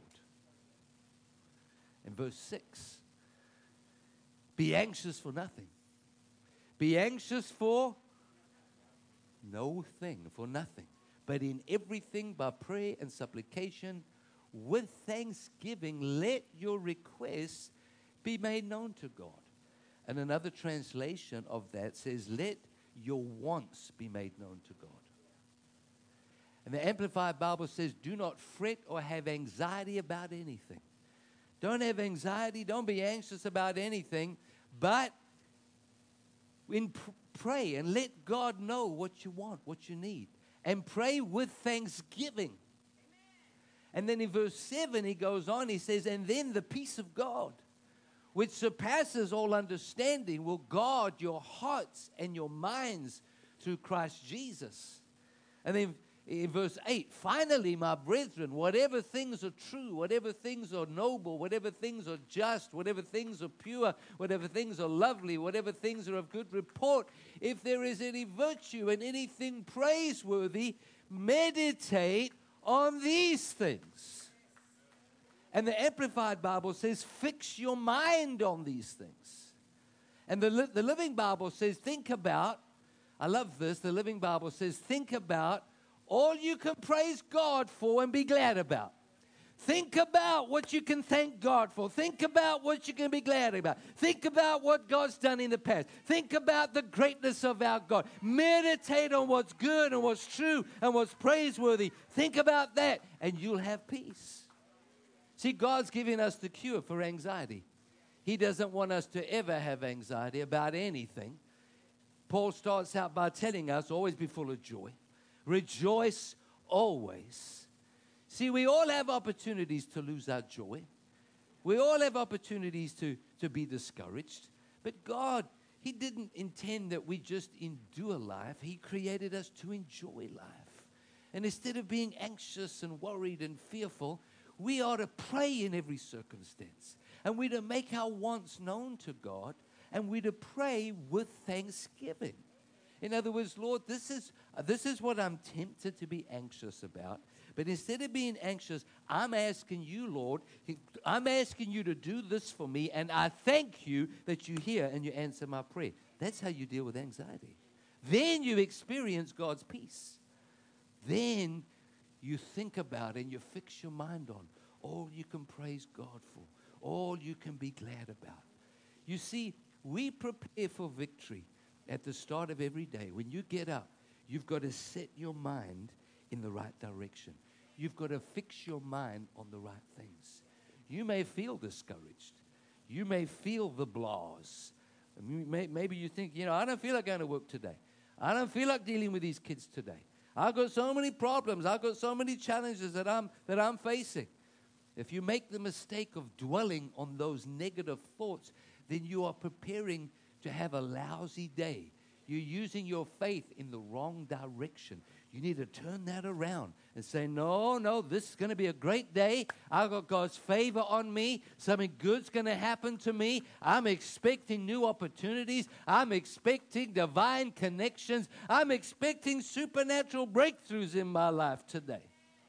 In verse six, be anxious for nothing. Be anxious for no thing, for nothing. But in everything by prayer and supplication, with thanksgiving, let your requests be made known to God. And another translation of that says, let your wants be made known to God. And the Amplified Bible says, do not fret or have anxiety about anything. Don't have anxiety. Don't be anxious about anything. But in pr- pray and let God know what you want, what you need. And pray with thanksgiving. And then in verse seven, he goes on, he says, and then the peace of God, which surpasses all understanding, will guard your hearts and your minds through Christ Jesus. And then in verse eight, finally, my brethren, whatever things are true, whatever things are noble, whatever things are just, whatever things are pure, whatever things are lovely, whatever things are of good report, if there is any virtue and anything praiseworthy, meditate on these things. And the Amplified Bible says, fix your mind on these things. And the, li- the Living Bible says, think about, I love this, the Living Bible says, think about all you can praise God for and be glad about. Think about what you can thank God for. Think about what you can be glad about. Think about what God's done in the past. Think about the greatness of our God. Meditate on what's good and what's true and what's praiseworthy. Think about that and you'll have peace. See, God's giving us the cure for anxiety. He doesn't want us to ever have anxiety about anything. Paul starts out by telling us, always be full of joy. Rejoice always. See, we all have opportunities to lose our joy. We all have opportunities to, to be discouraged. But God, He didn't intend that we just endure life. He created us to enjoy life. And instead of being anxious and worried and fearful, we are to pray in every circumstance. And we're to make our wants known to God. And we're to pray with thanksgiving. In other words, Lord, this is, uh, this is what I'm tempted to be anxious about. But instead of being anxious, I'm asking you, Lord, I'm asking you to do this for me, and I thank you that you hear and you answer my prayer. That's how you deal with anxiety. Then you experience God's peace. Then you think about and you fix your mind on all you can praise God for, all you can be glad about. You see, we prepare for victory at the start of every day. When you get up, you've got to set your mind in the right direction. You've got to fix your mind on the right things. You may feel discouraged. You may feel the blahs. Maybe you think, you know, I don't feel like going to work today. I don't feel like dealing with these kids today. I've got so many problems. I've got so many challenges that I'm, that I'm facing. If you make the mistake of dwelling on those negative thoughts, then you are preparing to have a lousy day. You're using your faith in the wrong direction. You need to turn that around and say, no, no, this is going to be a great day. I've got God's favor on me. Something good's going to happen to me. I'm expecting new opportunities. I'm expecting divine connections. I'm expecting supernatural breakthroughs in my life today.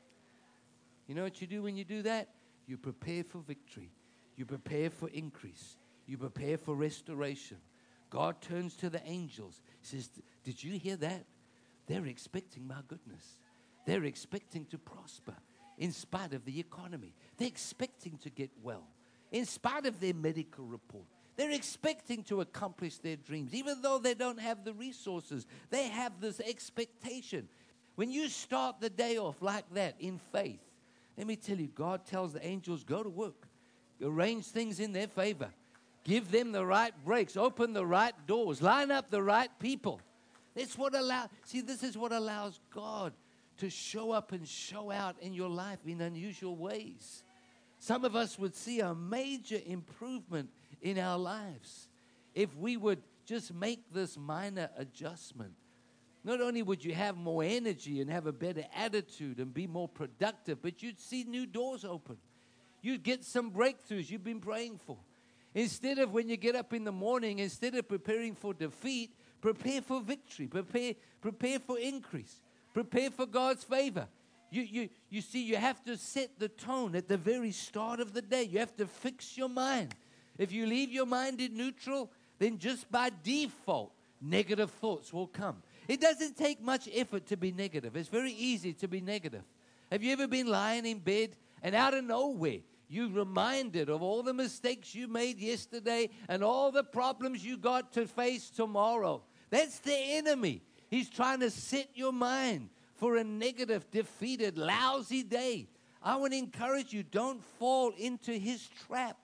You know what you do when you do that? You prepare for victory. You prepare for increase. You prepare for restoration. God turns to the angels. He says, did you hear that? They're expecting my goodness. They're expecting to prosper in spite of the economy. They're expecting to get well in spite of their medical report. They're expecting to accomplish their dreams. Even though they don't have the resources, they have this expectation. When you start the day off like that in faith, let me tell you, God tells the angels, go to work. Arrange things in their favor. Give them the right breaks. Open the right doors. Line up the right people. That's what allows, see, this is what allows God to show up and show out in your life in unusual ways. Some of us would see a major improvement in our lives if we would just make this minor adjustment. Not only would you have more energy and have a better attitude and be more productive, but you'd see new doors open. You'd get some breakthroughs you've been praying for. Instead of when you get up in the morning, instead of preparing for defeat, prepare for victory. Prepare, prepare for increase. Prepare for God's favor. You, you, you see, you have to set the tone at the very start of the day. You have to fix your mind. If you leave your mind in neutral, then just by default, negative thoughts will come. It doesn't take much effort to be negative. It's very easy to be negative. Have you ever been lying in bed and out of nowhere, you're reminded of all the mistakes you made yesterday and all the problems you got to face tomorrow? That's the enemy. He's trying to set your mind for a negative, defeated, lousy day. I want to encourage you, don't fall into his trap.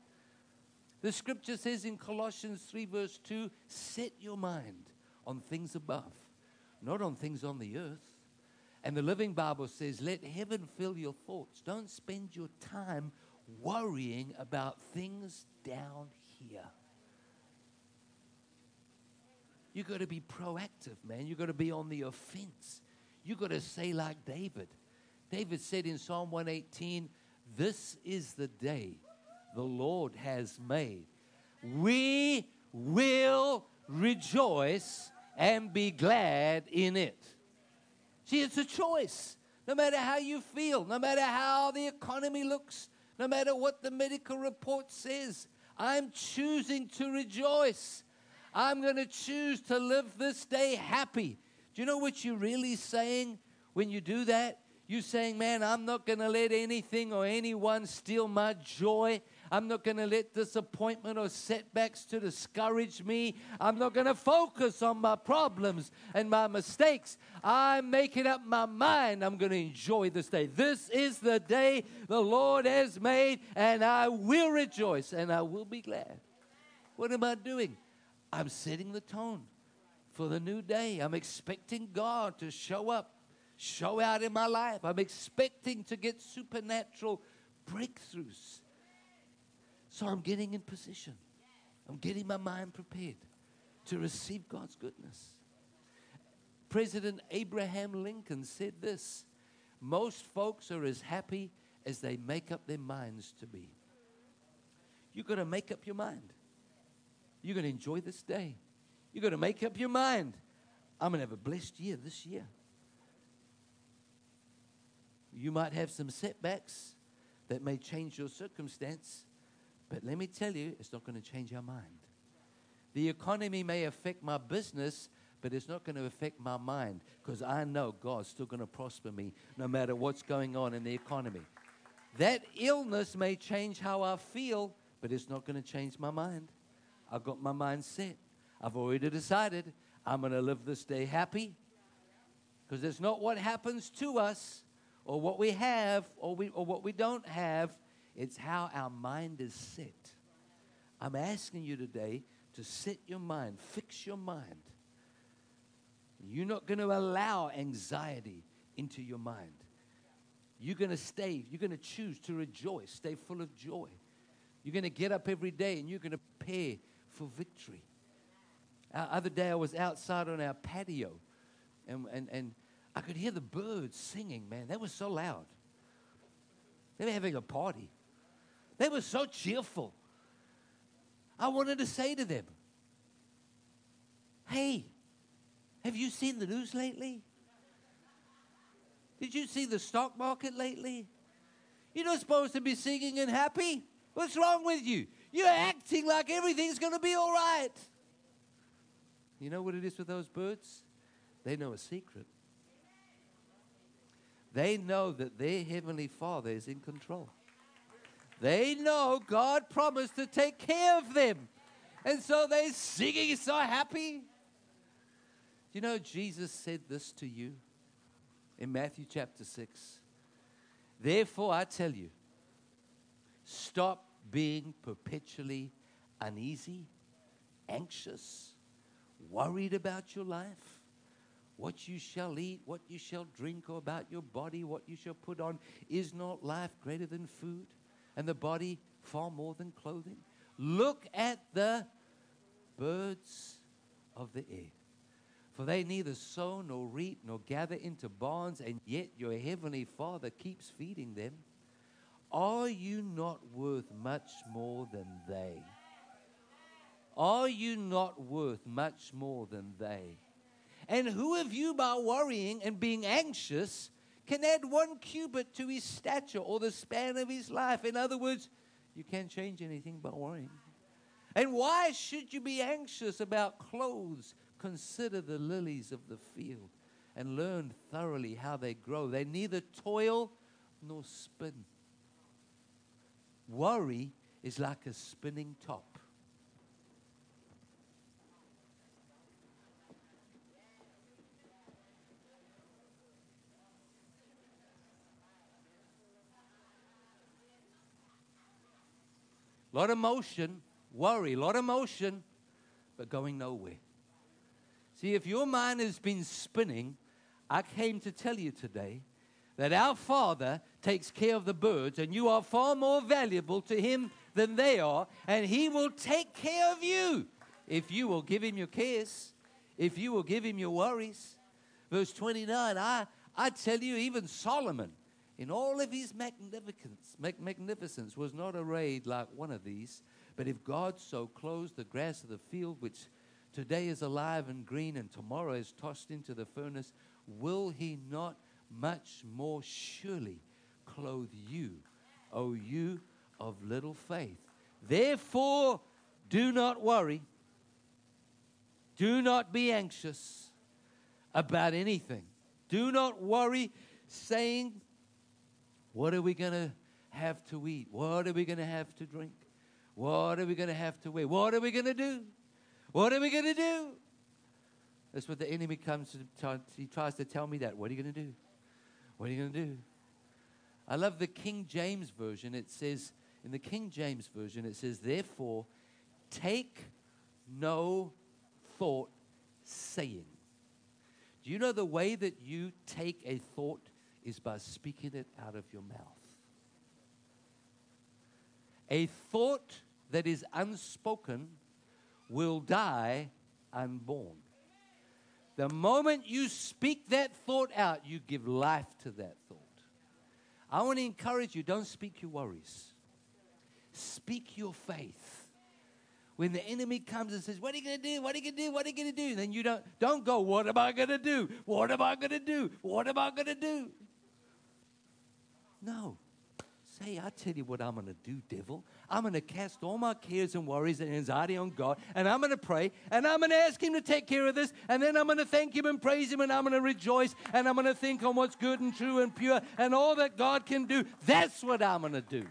The scripture says in Colossians three verse two, set your mind on things above, not on things on the earth. And the Living Bible says, let heaven fill your thoughts. Don't spend your time worrying about things down here. You got to be proactive, man. You got to be on the offense. You got to say like David. David said in Psalm one eighteen, this is the day the Lord has made. We will rejoice and be glad in it. See, it's a choice. No matter how you feel, no matter how the economy looks, no matter what the medical report says, I'm choosing to rejoice. I'm going to choose to live this day happy. Do you know what you're really saying when you do that? You're saying, man, I'm not going to let anything or anyone steal my joy. I'm not going to let disappointment or setbacks to discourage me. I'm not going to focus on my problems and my mistakes. I'm making up my mind. I'm going to enjoy this day. This is the day the Lord has made, and I will rejoice, and I will be glad. What am I doing? I'm setting the tone for the new day. I'm expecting God to show up. show out in my life. I'm expecting to get supernatural breakthroughs. So I'm getting in position. I'm getting my mind prepared to receive God's goodness. President Abraham Lincoln said this: most folks are as happy as they make up their minds to be. You've got to make up your mind. You're going to enjoy this day. You've got to make up your mind. I'm going to have a blessed year this year. You might have some setbacks that may change your circumstance, but let me tell you, it's not going to change our mind. The economy may affect my business, but it's not going to affect my mind, because I know God's still going to prosper me no matter what's going on in the economy. That illness may change how I feel, but it's not going to change my mind. I've got my mind set. I've already decided I'm going to live this day happy, because it's not what happens to us or what we have or, we, or what we don't have. It's how our mind is set. I'm asking you today to set your mind, fix your mind. You're not going to allow anxiety into your mind. You're going to stay, you're going to choose to rejoice, stay full of joy. You're going to get up every day and you're going to prepare for victory. Uh, other day I was outside on our patio and, and, and I could hear the birds singing, man. They were so loud. They were having a party. They were so cheerful. I wanted to say to them, hey, have you seen the news lately? Did you see the stock market lately? You're not supposed to be singing and happy. What's wrong with you? You're acting like everything's going to be all right. You know what it is with those birds? They know a secret. They know that their Heavenly Father is in control. They know God promised to take care of them. And so they're singing so happy. You know, Jesus said this to you in Matthew chapter six. Therefore, I tell you, stop being perpetually uneasy, anxious, worried about your life, what you shall eat, what you shall drink, or about your body, what you shall put on. Is not life greater than food, and the body far more than clothing? Look at the birds of the air. For they neither sow nor reap nor gather into barns, and yet your heavenly Father keeps feeding them. Are you not worth much more than they? Are you not worth much more than they? And who of you, by worrying and being anxious, can add one cubit to his stature or the span of his life? In other words, you can't change anything by worrying. And why should you be anxious about clothes? Consider the lilies of the field and learn thoroughly how they grow. They neither toil nor spin. Worry is like a spinning top. A lot of motion, worry, a lot of motion, but going nowhere. See, if your mind has been spinning, I came to tell you today that our Father takes care of the birds, and you are far more valuable to Him than they are, and He will take care of you if you will give Him your cares, if you will give Him your worries. Verse twenty-nine, I, I tell you, even Solomon, in all of his magnificence, mag- magnificence, was not arrayed like one of these. But if God so clothes the grass of the field, which today is alive and green and tomorrow is tossed into the furnace, will He not much more surely clothe you, O you of little faith? Therefore, do not worry. Do not be anxious about anything. Do not worry, saying, what are we going to have to eat? What are we going to have to drink? What are we going to have to wear? What are we going to do? What are we going to do? That's what the enemy comes to try, he tries to tell me that. What are you going to do? What are you going to do? I love the King James Version. It says, in the King James Version, it says, therefore, take no thought saying. Do Do you know the way that you take a thought is by speaking it out of your mouth? A thought that is unspoken will die unborn. The moment you speak that thought out, you give life to that thought. I want to encourage you, don't speak your worries. Speak your faith. When the enemy comes and says, what are you going to do? What are you going to do? What are you going to do? Then you don't, don't go, what am I going to do? What am I going to do? What am I going to do? No. Say, I tell you what I'm going to do, devil. I'm going to cast all my cares and worries and anxiety on God, and I'm going to pray, and I'm going to ask him to take care of this, and then I'm going to thank him and praise him, and I'm going to rejoice, and I'm going to think on what's good and true and pure and all that God can do. That's what I'm going to do.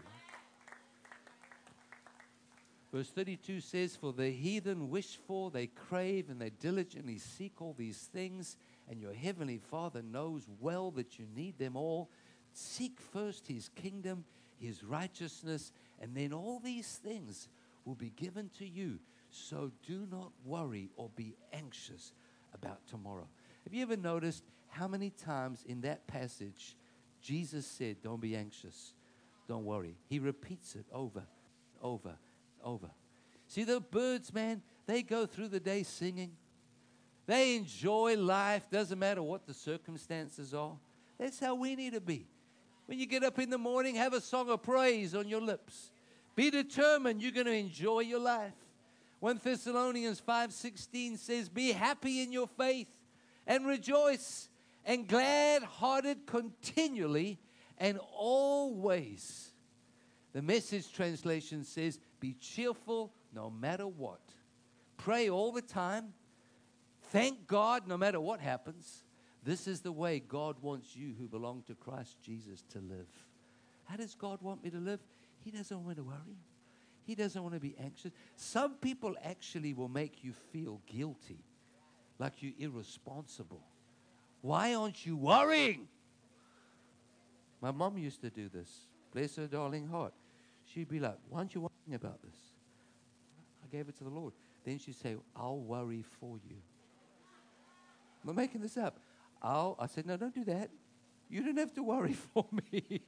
Verse thirty-two says, for the heathen wish for, they crave, and they diligently seek all these things, and your heavenly Father knows well that you need them all. Seek first his kingdom, his righteousness, and then all these things will be given to you. So do not worry or be anxious about tomorrow. Have you ever noticed how many times in that passage Jesus said, don't be anxious, don't worry? He repeats it over, over, over. See, the birds, man, they go through the day singing. They enjoy life, doesn't matter what the circumstances are. That's how we need to be. When you get up in the morning, have a song of praise on your lips. Be determined you're going to enjoy your life. First Thessalonians five sixteen says, be happy in your faith and rejoice and glad-hearted continually and always. The Message translation says, be cheerful no matter what. Pray all the time. Thank God no matter what happens. This is the way God wants you who belong to Christ Jesus to live. How does God want me to live? He doesn't want me to worry. He doesn't want to be anxious. Some people actually will make you feel guilty, like you're irresponsible. Why aren't you worrying? My mom used to do this. Bless her darling heart. She'd be like, why aren't you worrying about this? I gave it to the Lord. Then she'd say, I'll worry for you. I'm not making this up. I'll, I said, no, don't do that. You don't have to worry for me.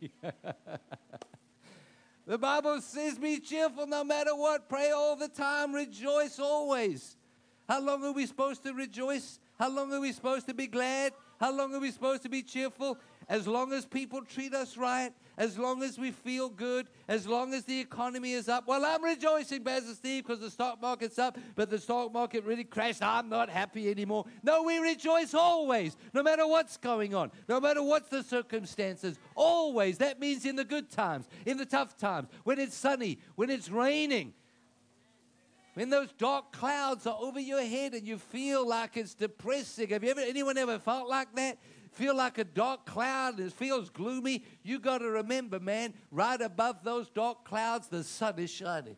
The Bible says, be cheerful no matter what. Pray all the time. Rejoice always. How long are we supposed to rejoice? How long are we supposed to be glad? How long are we supposed to be cheerful? As long as people treat us right, as long as we feel good, as long as the economy is up. Well, I'm rejoicing, Pastor Steve, because the stock market's up, but the stock market really crashed. I'm not happy anymore. No, we rejoice always, no matter what's going on, no matter what's the circumstances, always. That means in the good times, in the tough times, when it's sunny, when it's raining, when those dark clouds are over your head and you feel like it's depressing. Have you ever, anyone ever felt like that? Feel like a dark cloud and it feels gloomy? You got to remember, man, right above those dark clouds, the sun is shining.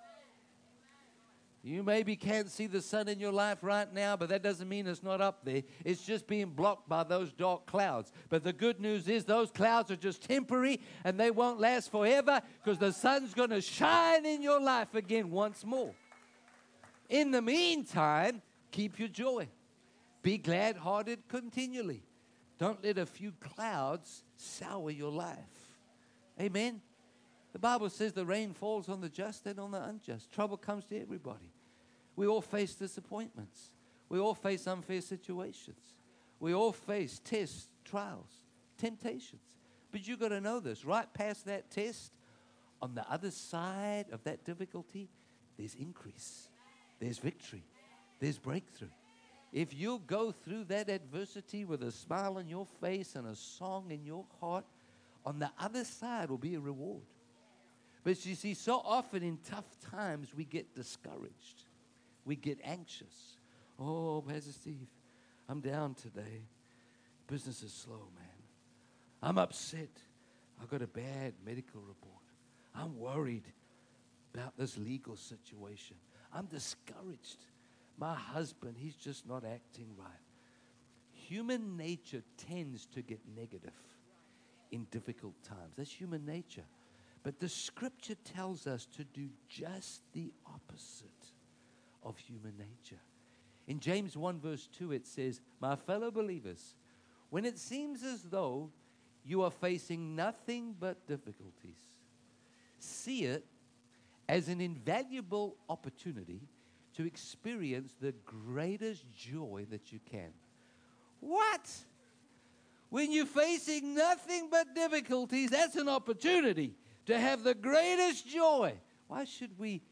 You maybe can't see the sun in your life right now, but that doesn't mean it's not up there. It's just being blocked by those dark clouds. But the good news is those clouds are just temporary and they won't last forever, because the sun's going to shine in your life again once more. In the meantime, keep your joy. Be glad-hearted continually. Don't let a few clouds sour your life. Amen? The Bible says the rain falls on the just and on the unjust. Trouble comes to everybody. We all face disappointments. We all face unfair situations. We all face tests, trials, temptations. But you've got to know this. Right past that test, on the other side of that difficulty, there's increase. There's victory. There's breakthrough. If you'll go through that adversity with a smile on your face and a song in your heart, on the other side will be a reward. But you see, so often in tough times, we get discouraged. We get anxious. Oh, Pastor Steve, I'm down today. Business is slow, man. I'm upset. I've got a bad medical report. I'm worried about this legal situation. I'm discouraged. My husband, he's just not acting right. Human nature tends to get negative in difficult times. That's human nature. But the scripture tells us to do just the opposite of human nature. In James one verse two, it says, my fellow believers, when it seems as though you are facing nothing but difficulties, see it as an invaluable opportunity to experience the greatest joy that you can. What? When you're facing nothing but difficulties, that's an opportunity to have the greatest joy. Why should we?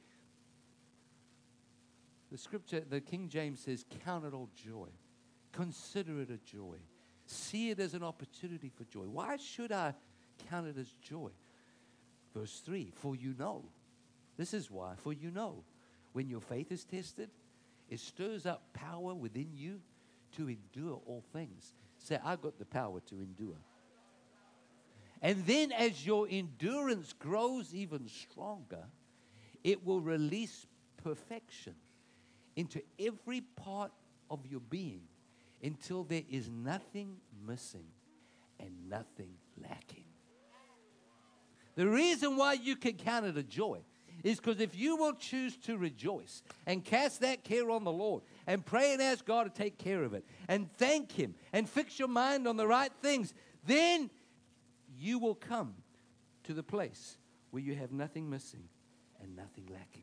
The scripture, the King James says, count it all joy. Consider it a joy. See it as an opportunity for joy. Why should I count it as joy? Verse three, for you know. This is why, for you know. When your faith is tested, it stirs up power within you to endure all things. Say, I got the power to endure. And then as your endurance grows even stronger, it will release perfection into every part of your being until there is nothing missing and nothing lacking. The reason why you can count it a joy is because if you will choose to rejoice and cast that care on the Lord and pray and ask God to take care of it and thank Him and fix your mind on the right things, then you will come to the place where you have nothing missing and nothing lacking.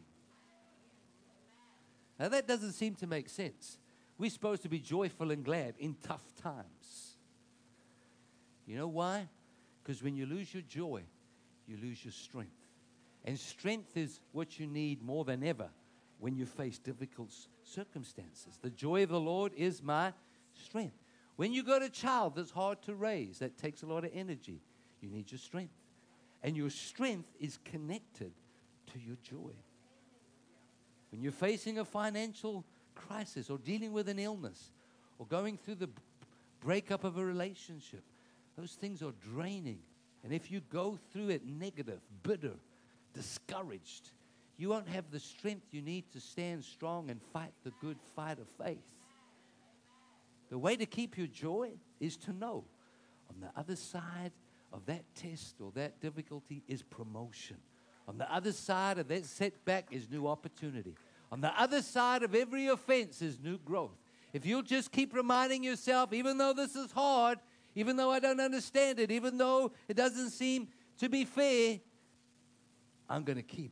Now that doesn't seem to make sense. We're supposed to be joyful and glad in tough times. You know why? Because when you lose your joy, you lose your strength. And strength is what you need more than ever when you face difficult circumstances. The joy of the Lord is my strength. When you got a child that's hard to raise, that takes a lot of energy, you need your strength. And your strength is connected to your joy. When you're facing a financial crisis or dealing with an illness or going through the breakup of a relationship, those things are draining. And if you go through it negative, bitter, discouraged, you won't have the strength you need to stand strong and fight the good fight of faith. The way to keep your joy is to know on the other side of that test or that difficulty is promotion. On the other side of that setback is new opportunity. On the other side of every offense is new growth. If you'll just keep reminding yourself, even though this is hard, even though I don't understand it, even though it doesn't seem to be fair, I'm going to keep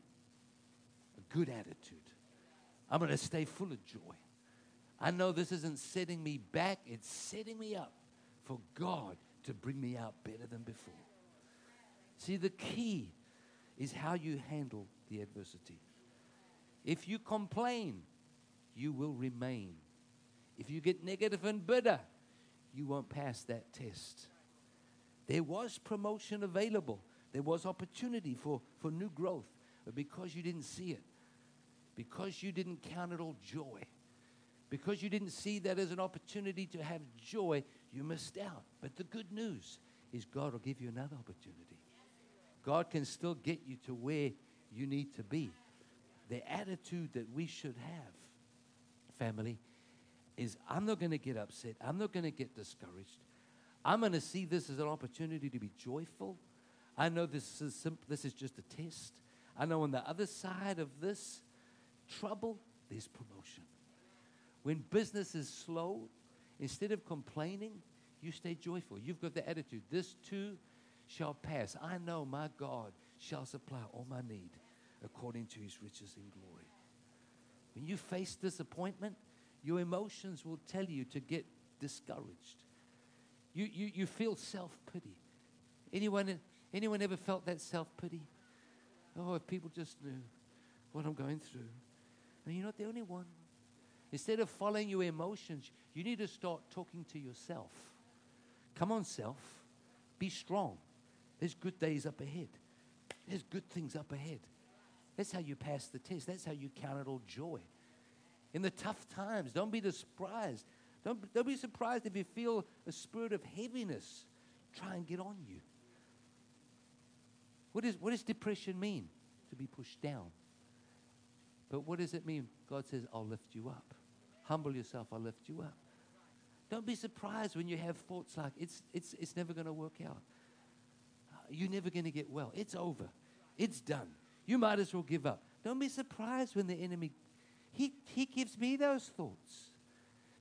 a good attitude. I'm going to stay full of joy. I know this isn't setting me back, it's setting me up for God to bring me out better than before. See, the key is how you handle the adversity. If you complain, you will remain. If you get negative and bitter, you won't pass that test. There was promotion available. There was opportunity for, for new growth. But because you didn't see it, because you didn't count it all joy, because you didn't see that as an opportunity to have joy, you missed out. But the good news is God will give you another opportunity. God can still get you to where you need to be. The attitude that we should have, family, is I'm not going to get upset. I'm not going to get discouraged. I'm going to see this as an opportunity to be joyful. I know this is simple. This is just a test. I know on the other side of this trouble, there's promotion. When business is slow, instead of complaining, you stay joyful. You've got the attitude, this too shall pass. I know my God shall supply all my need according to His riches in glory. When you face disappointment, your emotions will tell you to get discouraged. You, you, you feel self-pity. Anyone, anyone ever felt that self-pity? Oh, if people just knew what I'm going through. And you're not the only one. Instead of following your emotions, you need to start talking to yourself. Come on, self. Be strong. There's good days up ahead. There's good things up ahead. That's how you pass the test. That's how you count it all joy. In the tough times, don't be surprised. Don't, don't be surprised if you feel a spirit of heaviness try and get on you. What, is, what does depression mean? To be pushed down. But what does it mean? God says, I'll lift you up. Humble yourself, I'll lift you up. Don't be surprised when you have thoughts like, it's, it's, it's never going to work out. You're never going to get well. It's over. It's done. You might as well give up. Don't be surprised when the enemy, he, he gives me those thoughts.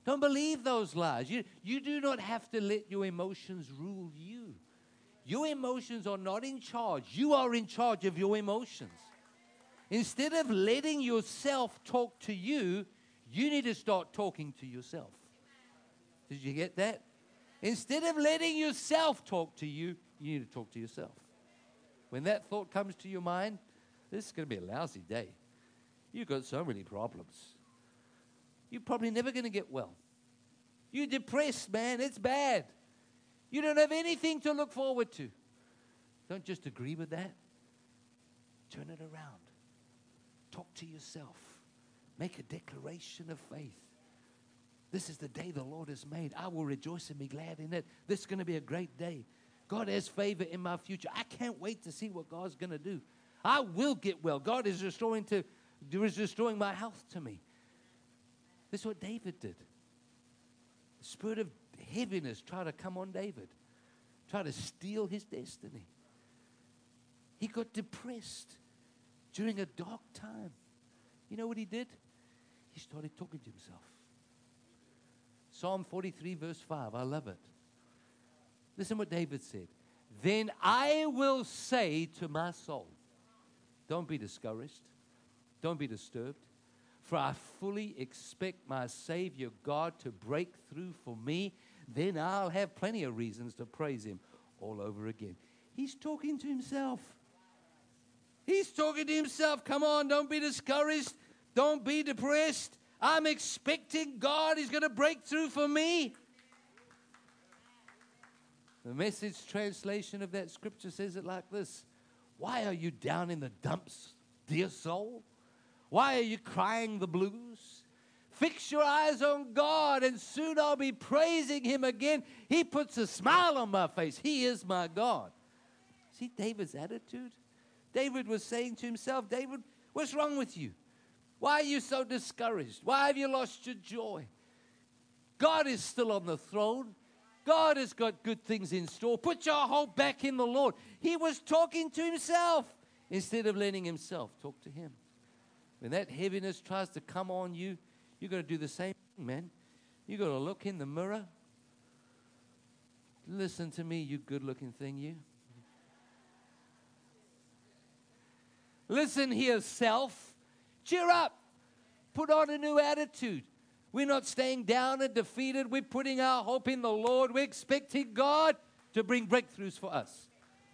Don't believe those lies. You, you do not have to let your emotions rule you. Your emotions are not in charge. You are in charge of your emotions. Instead of letting yourself talk to you, you need to start talking to yourself. Did you get that? Instead of letting yourself talk to you, you need to talk to yourself. When that thought comes to your mind, this is going to be a lousy day. You've got so many problems. You're probably never going to get well. You're depressed, man. It's bad. You don't have anything to look forward to. Don't just agree with that. Turn it around. Talk to yourself. Make a declaration of faith. This is the day the Lord has made. I will rejoice and be glad in it. This is going to be a great day. God has favor in my future. I can't wait to see what God's going to do. I will get well. God is restoring to, is restoring my health to me. This is what David did. The spirit of heaviness tried to come on David, tried to steal his destiny. He got depressed during a dark time. You know what he did? He started talking to himself. Psalm forty-three, verse five. I love it. Listen what David said. Then I will say to my soul, don't be discouraged. Don't be disturbed. For I fully expect my Savior God to break through for me. Then I'll have plenty of reasons to praise him all over again. He's talking to himself. He's talking to himself. Come on, don't be discouraged. Don't be depressed. I'm expecting God is going to break through for me. The Message translation of that scripture says it like this. Why are you down in the dumps, dear soul? Why are you crying the blues? Fix your eyes on God, and soon I'll be praising him again. He puts a smile on my face. He is my God. See David's attitude? David was saying to himself, David, what's wrong with you? Why are you so discouraged? Why have you lost your joy? God is still on the throne. God has got good things in store. Put your hope back in the Lord. He was talking to himself instead of letting himself talk to him. When that heaviness tries to come on you, you've got to do the same thing, man. You've got to look in the mirror. Listen to me, you good-looking thing, you. Listen here, self. Cheer up. Put on a new attitude. We're not staying down and defeated. We're putting our hope in the Lord. We're expecting God to bring breakthroughs for us.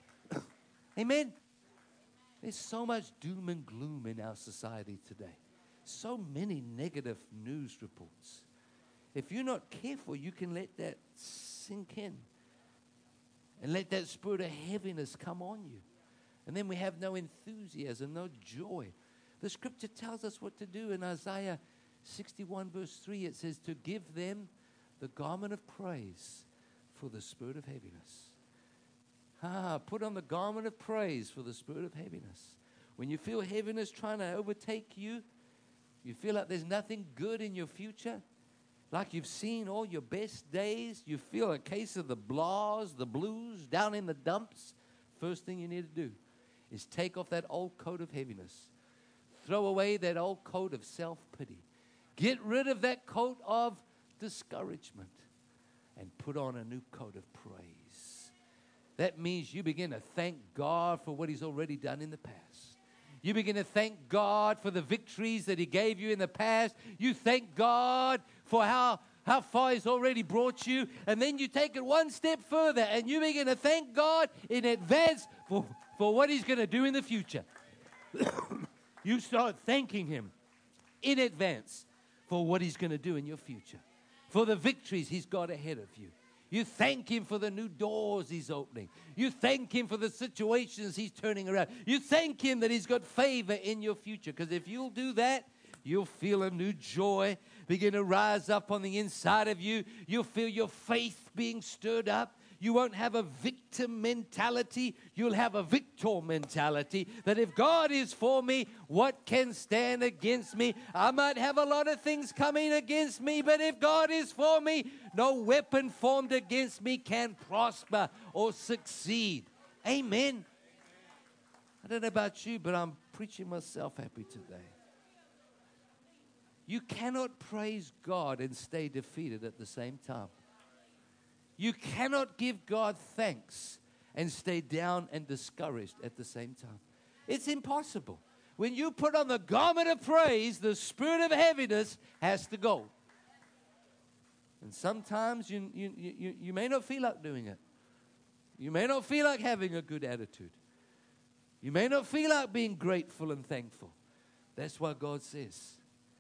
Amen. There's so much doom and gloom in our society today. So many negative news reports. If you're not careful, you can let that sink in and let that spirit of heaviness come on you. And then we have no enthusiasm, no joy. The scripture tells us what to do in Isaiah sixty-one verse three. It says to give them the garment of praise for the spirit of heaviness. Ah, put on the garment of praise for the spirit of heaviness. When you feel heaviness trying to overtake you, you feel like there's nothing good in your future, like you've seen all your best days, you feel a case of the blahs, the blues, down in the dumps, first thing you need to do is take off that old coat of heaviness. Throw away that old coat of self-pity. Get rid of that coat of discouragement and put on a new coat of praise. That means you begin to thank God for what he's already done in the past. You begin to thank God for the victories that he gave you in the past. You thank God for how, how far he's already brought you. And then you take it one step further and you begin to thank God in advance for, for what he's going to do in the future. You start thanking him in advance for what he's going to do in your future, for the victories he's got ahead of you. You thank him for the new doors he's opening. You thank him for the situations he's turning around. You thank him that he's got favor in your future. Because if you'll do that, you'll feel a new joy begin to rise up on the inside of you. You'll feel your faith being stirred up. You won't have a victim mentality. You'll have a victor mentality. That if God is for me, what can stand against me? I might have a lot of things coming against me, but if God is for me, no weapon formed against me can prosper or succeed. Amen. I don't know about you, but I'm preaching myself happy today. You cannot praise God and stay defeated at the same time. You cannot give God thanks and stay down and discouraged at the same time. It's impossible. When you put on the garment of praise, the spirit of heaviness has to go. And sometimes you, you, you, you may not feel like doing it. You may not feel like having a good attitude. You may not feel like being grateful and thankful. That's why God says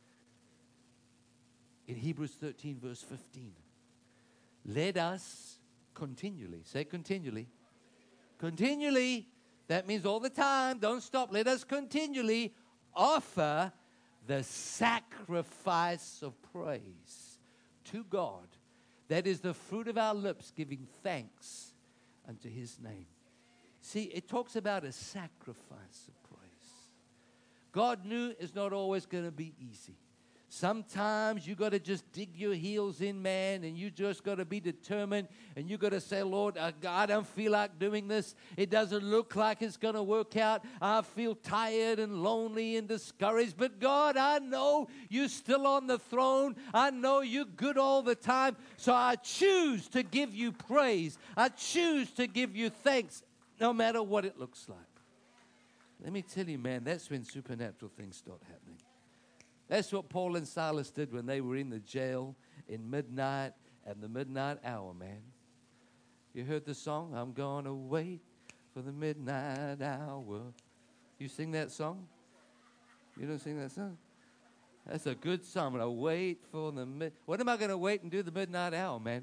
in Hebrews thirteen, verse fifteen, let us continually, say continually, continually, that means all the time, don't stop, let us continually offer the sacrifice of praise to God. That is the fruit of our lips, giving thanks unto his name. See, it talks about a sacrifice of praise. God knew it's not always going to be easy. Sometimes you got to just dig your heels in, man, and you just got to be determined, and you got to say, Lord, I, I don't feel like doing this. It doesn't look like it's going to work out. I feel tired and lonely and discouraged. But God, I know you're still on the throne. I know you're good all the time. So I choose to give you praise. I choose to give you thanks, no matter what it looks like. Let me tell you, man, that's when supernatural things start happening. That's what Paul and Silas did when they were in the jail in midnight and the midnight hour, man. You heard the song, I'm going to wait for the midnight hour. You sing that song? You don't sing that song? That's a good song. I'm going to wait for the mid... What am I going to wait and do the midnight hour, man?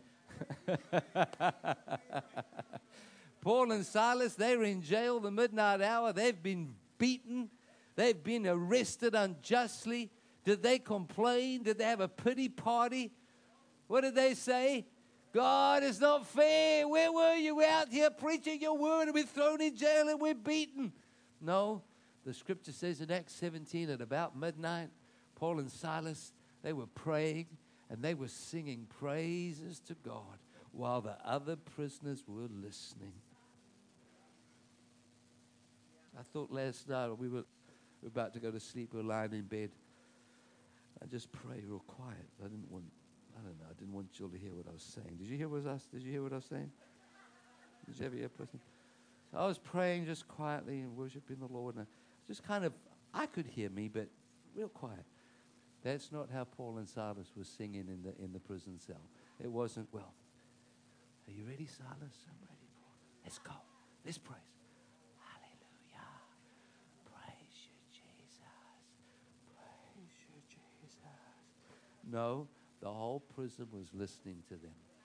Paul and Silas, they were in jail the midnight hour. They've been beaten. They've been arrested unjustly. Did they complain? Did they have a pity party? What did they say? God, it's not fair. Where were you? We're out here preaching your word and we're thrown in jail and we're beaten. No, the scripture says in Acts seventeen at about midnight, Paul and Silas, they were praying and they were singing praises to God while the other prisoners were listening. I thought last night we were, we were about to go to sleep. We were lying in bed. I just pray real quiet. I didn't want, I don't know, I didn't want you all to hear what I was saying. Did you hear what I was, did you hear what I was saying? Did you ever hear a person? So I was praying just quietly and worshiping the Lord. And I just kind of, I could hear me, but real quiet. That's not how Paul and Silas were singing in the in the prison cell. It wasn't, well, are you ready, Silas? I'm ready, Paul. Let's go. Let's praise. No, the whole prison was listening to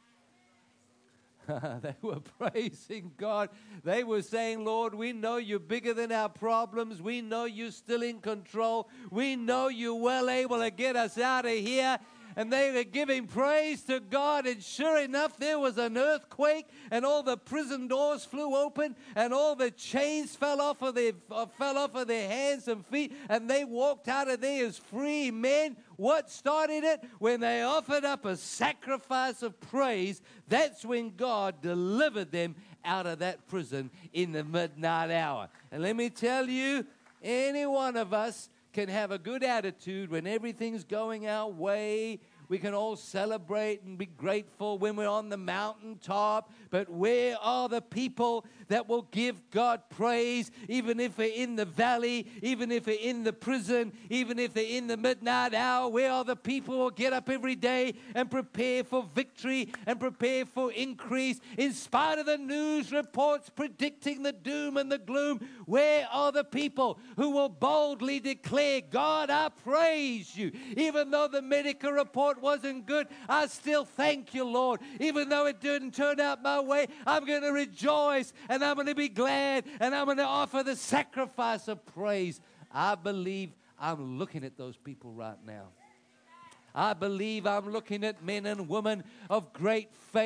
them. They were praising God. They were saying, Lord, we know you're bigger than our problems. We know you're still in control. We know you're well able to get us out of here. And they were giving praise to God, and sure enough, there was an earthquake, and all the prison doors flew open, and all the chains fell off of their uh, fell off of their hands and feet, and they walked out of there as free men. What started it? When they offered up a sacrifice of praise, that's when God delivered them out of that prison in the midnight hour. And let me tell you, any one of us can have a good attitude when everything's going our way. We can all celebrate and be grateful when we're on the mountaintop. But where are the people that will give God praise, even if they're in the valley, even if they're in the prison, even if they're in the midnight hour? Where are the people who will get up every day and prepare for victory and prepare for increase in spite of the news reports predicting the doom and the gloom? Where are the people who will boldly declare, God, I praise you. Even though the medical report wasn't good, I still thank you, Lord. Even though it didn't turn out my way, I'm going to rejoice and I'm going to be glad and I'm going to offer the sacrifice of praise. I believe I'm looking at those people right now. I believe I'm looking at men and women of great faith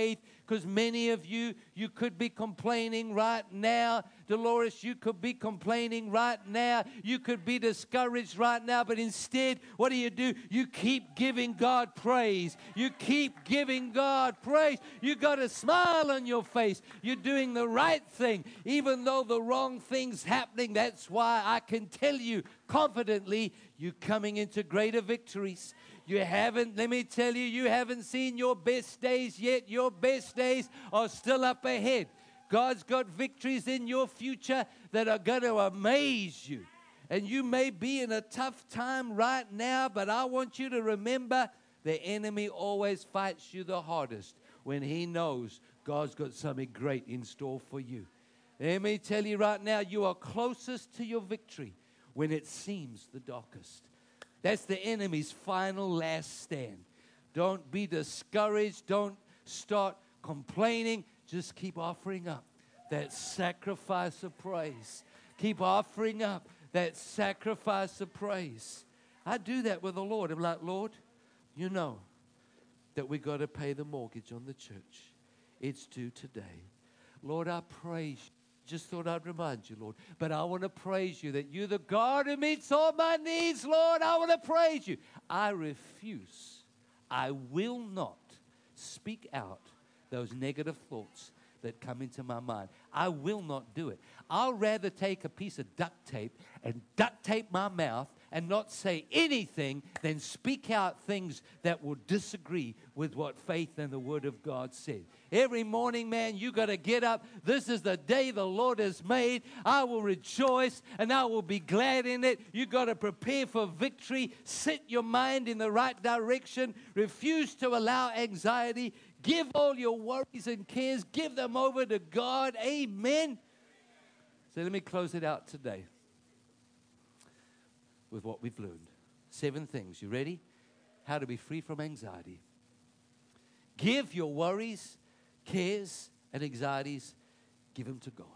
Because many of you, you could be complaining right now. Dolores, you could be complaining right now. You could be discouraged right now. But instead, what do you do? You keep giving God praise. You keep giving God praise. You got a smile on your face. You're doing the right thing, even though the wrong thing's happening. That's why I can tell you confidently, you're coming into greater victories. You haven't, let me tell you, you haven't seen your best days yet. Your best days are still up ahead. God's got victories in your future that are going to amaze you. And you may be in a tough time right now, but I want you to remember the enemy always fights you the hardest when he knows God's got something great in store for you. Let me tell you right now, you are closest to your victory when it seems the darkest. That's the enemy's final last stand. Don't be discouraged. Don't start complaining. Just keep offering up that sacrifice of praise. Keep offering up that sacrifice of praise. I do that with the Lord. I'm like, Lord, you know that we got to pay the mortgage on the church. It's due today. Lord, I praise you. Just thought I'd remind you, Lord. But I want to praise you that you're the God who meets all my needs, Lord. I want to praise you. I refuse. I will not speak out those negative thoughts that come into my mind. I will not do it. I'll rather take a piece of duct tape and duct tape my mouth and not say anything than speak out things that will disagree with what faith and the Word of God said. Every morning, man, you got to get up. This is the day the Lord has made. I will rejoice and I will be glad in it. You got to prepare for victory. Set your mind in the right direction. Refuse to allow anxiety. Give all your worries and cares. Give them over to God. Amen. So let me close it out today with what we've learned. Seven things. You ready? How to be free from anxiety. Give your worries, cares, and anxieties, give them to God.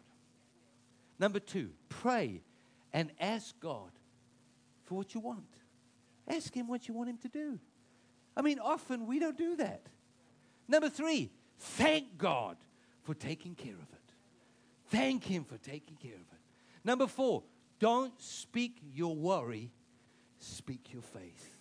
Number two, pray and ask God for what you want. Ask Him what you want Him to do. I mean, often we don't do that. Number three, thank God for taking care of it. Thank Him for taking care of it. Number four, don't speak your worry, speak your faith.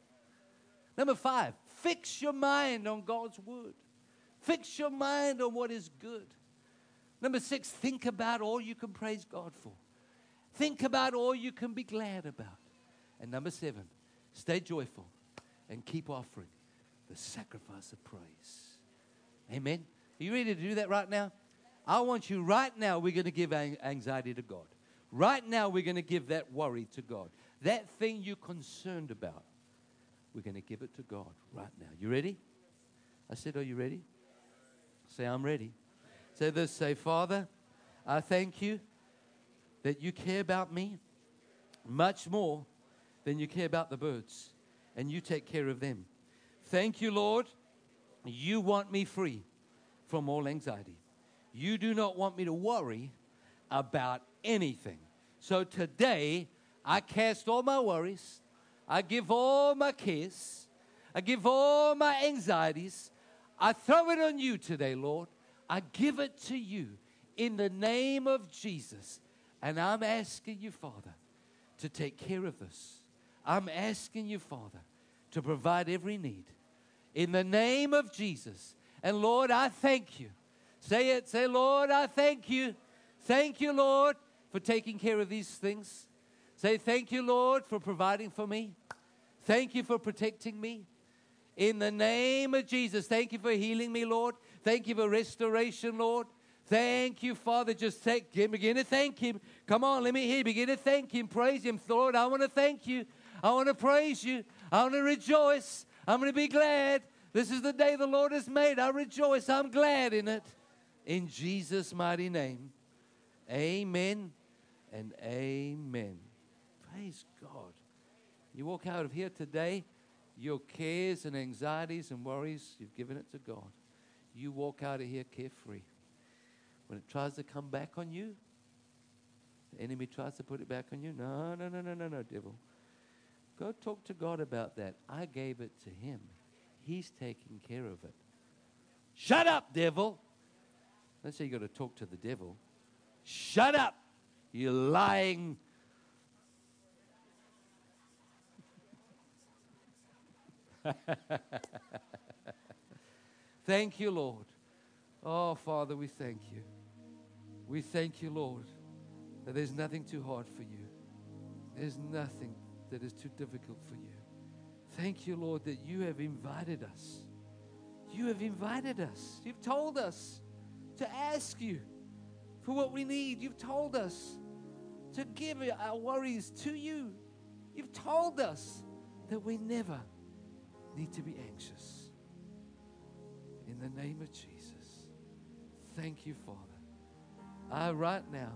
Number five, fix your mind on God's word. Fix your mind on what is good. Number six, think about all you can praise God for. Think about all you can be glad about. And number seven, stay joyful and keep offering the sacrifice of praise. Amen. Are you ready to do that right now? I want you right now, we're going to give anxiety to God. Right now, we're going to give that worry to God. That thing you're concerned about, we're going to give it to God right now. You ready? I said, are you ready? Say, I'm ready. Say this, say, Father, I thank you that you care about me much more than you care about the birds, and you take care of them. Thank you, Lord. You want me free from all anxiety. You do not want me to worry about anything. So today, I cast all my worries. I give all my cares. I give all my anxieties. I throw it on you today, Lord. I give it to you in the name of Jesus. And I'm asking you, Father, to take care of this. I'm asking you, Father, to provide every need. In the name of Jesus. And Lord, I thank you. Say it. Say, Lord, I thank you. Thank you, Lord, for taking care of these things. Say, thank you, Lord, for providing for me. Thank you for protecting me. In the name of Jesus, thank you for healing me, Lord. Thank you for restoration, Lord. Thank you, Father. Just thank Him. Begin to thank Him. Come on, let me hear you. Begin to thank Him. Praise Him. Lord, I want to thank you. I want to praise you. I want to rejoice. I'm going to be glad. This is the day the Lord has made. I rejoice. I'm glad in it. In Jesus' mighty name. Amen and amen. Praise God. You walk out of here today, your cares and anxieties and worries, you've given it to God. You walk out of here carefree. When it tries to come back on you, the enemy tries to put it back on you. No, no, no, no, no, no, devil. Go talk to God about that. I gave it to Him. He's taking care of it. Shut up, devil. Don't say you got to talk to the devil. Shut up, you lying. Thank you, Lord. Oh, Father, we thank you. We thank you, Lord, that there's nothing too hard for you. There's nothing that is too difficult for you. Thank you, Lord, that you have invited us. You have invited us. You've told us to ask you for what we need. You've told us to give our worries to you. You've told us that we never need to be anxious. In the name of Jesus, thank you, Father. I, right now,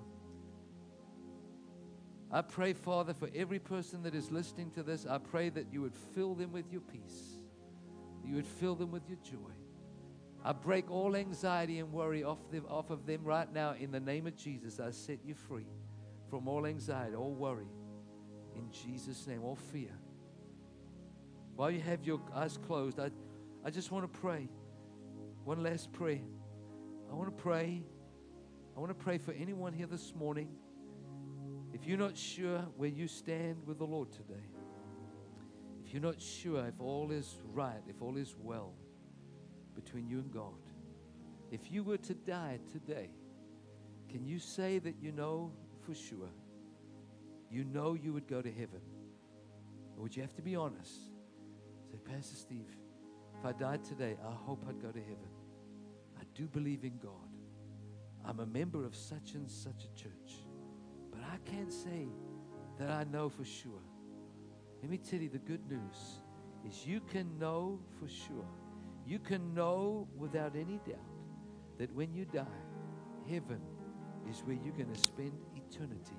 I pray, Father, for every person that is listening to this, I pray that you would fill them with your peace. You would fill them with your joy. I break all anxiety and worry off, them, off of them right now in the name of Jesus. I set you free from all anxiety, all worry. In Jesus' name, all fear. While you have your eyes closed, I, I just want to pray. One last prayer. I want to pray. I want to pray for anyone here this morning. If you're not sure where you stand with the Lord today, if you're not sure if all is right, if all is well between you and God, if you were to die today, can you say that you know for sure, you know you would go to heaven? Or would you have to be honest? Say, Pastor Steve, if I died today, I hope I'd go to heaven. I do believe in God. I'm a member of such and such a church. But I can't say that I know for sure. Let me tell you, the good news is you can know for sure. You can know without any doubt that when you die, heaven is where you're going to spend eternity.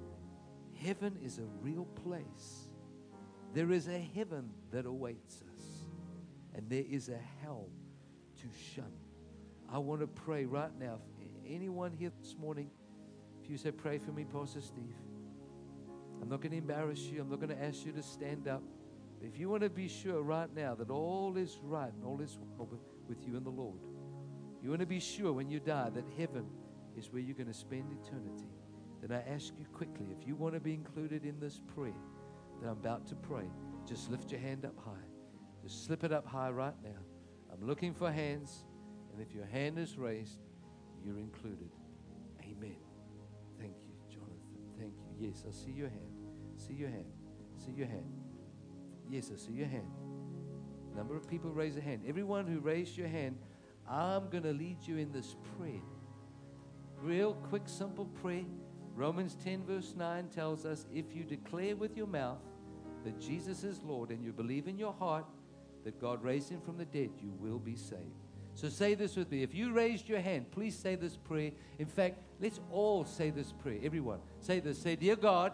Heaven is a real place. There is a heaven that awaits us, and there is a hell to shun. I want to pray right now. Anyone here this morning, if you say, pray for me, Pastor Steve, I'm not going to embarrass you. I'm not going to ask you to stand up. But if you want to be sure right now that all is right and all is well with, with you and the Lord, you want to be sure when you die that heaven is where you're going to spend eternity, then I ask you quickly, if you want to be included in this prayer that I'm about to pray, just lift your hand up high. Just slip it up high right now. I'm looking for hands, and if your hand is raised, you're included. Amen. Thank you, Jonathan. Thank you. Yes, I see your hand. See your hand. See your hand. Yes, I see your hand. Number of people raise a hand. Everyone who raised your hand, I'm going to lead you in this prayer. Real quick, simple prayer. Romans ten verse nine tells us, if you declare with your mouth that Jesus is Lord and you believe in your heart that God raised him from the dead, you will be saved. So say this with me. If you raised your hand, please say this prayer. In fact, let's all say this prayer. Everyone, say this. Say, dear God,